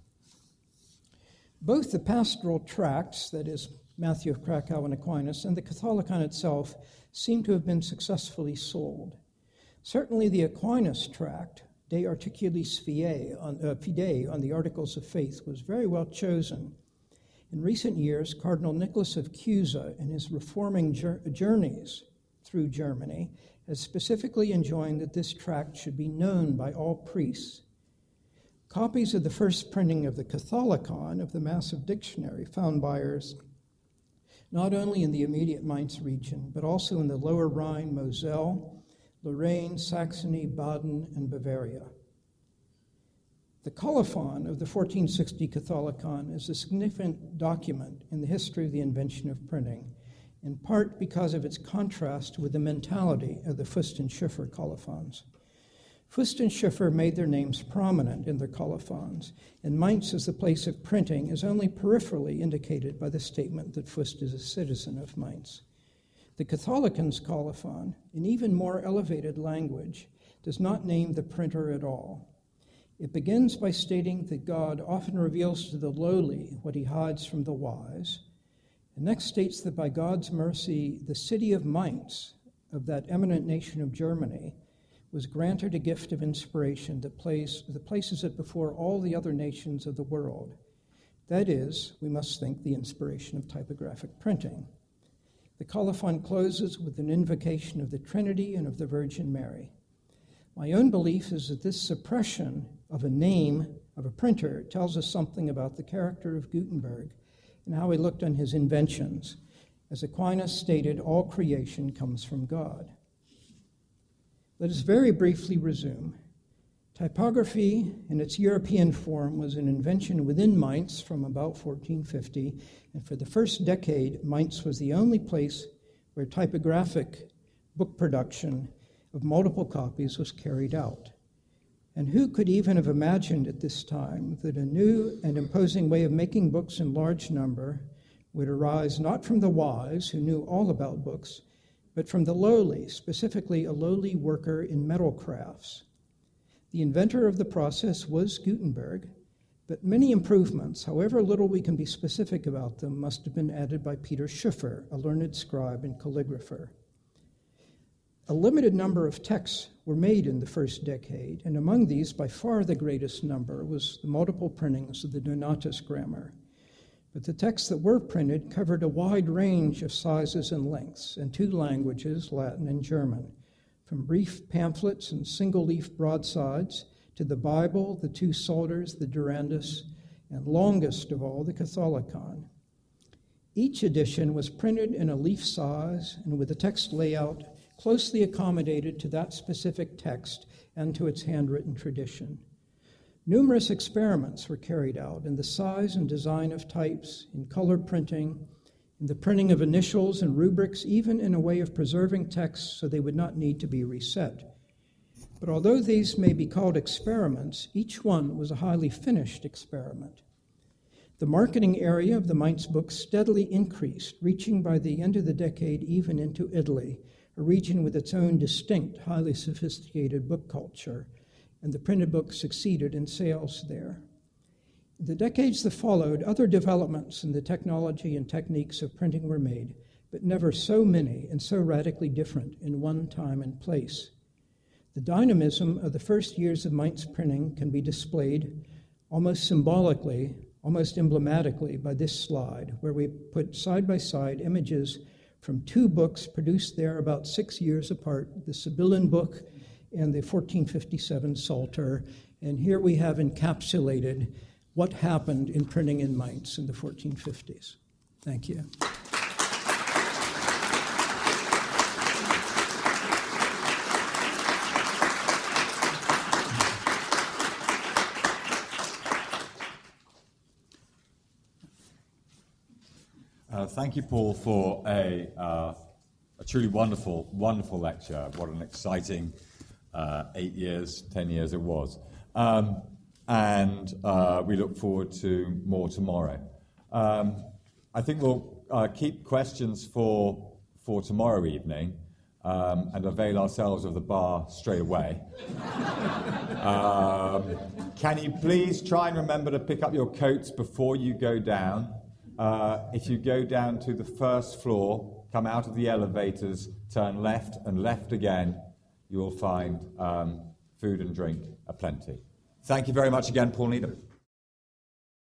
Both the pastoral tracts, that is, Matthew of Krakow and Aquinas, and the Catholicon itself seem to have been successfully sold. Certainly the Aquinas tract, De Articulis Fidei on, uh, Fidei on the Articles of Faith, was very well chosen. In recent years, Cardinal Nicholas of Cusa, in his reforming jour- journeys through Germany, has specifically enjoined that this tract should be known by all priests. Copies of the first printing of the Catholicon of the Massive Dictionary found buyers not only in the immediate Mainz region, but also in the Lower Rhine, Moselle, Lorraine, Saxony, Baden, and Bavaria. The colophon of the fourteen sixty Catholicon is a significant document in the history of the invention of printing, in part because of its contrast with the mentality of the Fust and Schiffer colophons. Fust and Schiffer made their names prominent in their colophons, and Mainz as the place of printing is only peripherally indicated by the statement that Fust is a citizen of Mainz. The Catholicon's colophon, in even more elevated language, does not name the printer at all. It begins by stating that God often reveals to the lowly what he hides from the wise, and next states that by God's mercy, the city of Mainz, of that eminent nation of Germany, was granted a gift of inspiration that, place, that places it before all the other nations of the world. That is, we must think, the inspiration of typographic printing. The colophon closes with an invocation of the Trinity and of the Virgin Mary. My own belief is that this suppression of a name of a printer tells us something about the character of Gutenberg and how he looked on his inventions. As Aquinas stated, all creation comes from God. Let us very briefly resume. Typography in its European form was an invention within Mainz from about fourteen fifty, and for the first decade, Mainz was the only place where typographic book production of multiple copies was carried out. And who could even have imagined at this time that a new and imposing way of making books in large number would arise not from the wise who knew all about books, but from the lowly, specifically a lowly worker in metal crafts. The inventor of the process was Gutenberg, but many improvements, however little we can be specific about them, must have been added by Peter Schiffer, a learned scribe and calligrapher. A limited number of texts were made in the first decade, and among these, by far the greatest number was the multiple printings of the Donatus grammar. But the texts that were printed covered a wide range of sizes and lengths in two languages, Latin and German, from brief pamphlets and single-leaf broadsides to the Bible, the two Psalters, the Durandus, and longest of all, the Catholicon. Each edition was printed in a leaf size and with a text layout closely accommodated to that specific text and to its handwritten tradition. Numerous experiments were carried out in the size and design of types, in color printing, in the printing of initials and rubrics, even in a way of preserving texts so they would not need to be reset. But although these may be called experiments, each one was a highly finished experiment. The marketing area of the Mainz books steadily increased, reaching by the end of the decade even into Italy, a region with its own distinct, highly sophisticated book culture, and the printed book succeeded in sales there. In the decades that followed, other developments in the technology and techniques of printing were made, but never so many and so radically different in one time and place. The dynamism of the first years of Mainz printing can be displayed almost symbolically, almost emblematically by this slide, where we put side by side images from two books produced there about six years apart, the Sibylline book and the fourteen fifty-seven Psalter. And here we have encapsulated what happened in printing in Mainz in the fourteen fifties. Thank you. Uh, thank you, Paul, for a, uh, a truly wonderful, wonderful lecture. What an exciting uh, eight years, ten years it was. Um, and uh, we look forward to more tomorrow. Um, I think we'll uh, keep questions for, for tomorrow evening um, and avail ourselves of the bar straight away. um, can you please try and remember to pick up your coats before you go down? Uh, if you go down to the first floor, come out of the elevators, turn left and left again, you will find um, food and drink aplenty. Thank you very much again, Paul Needham.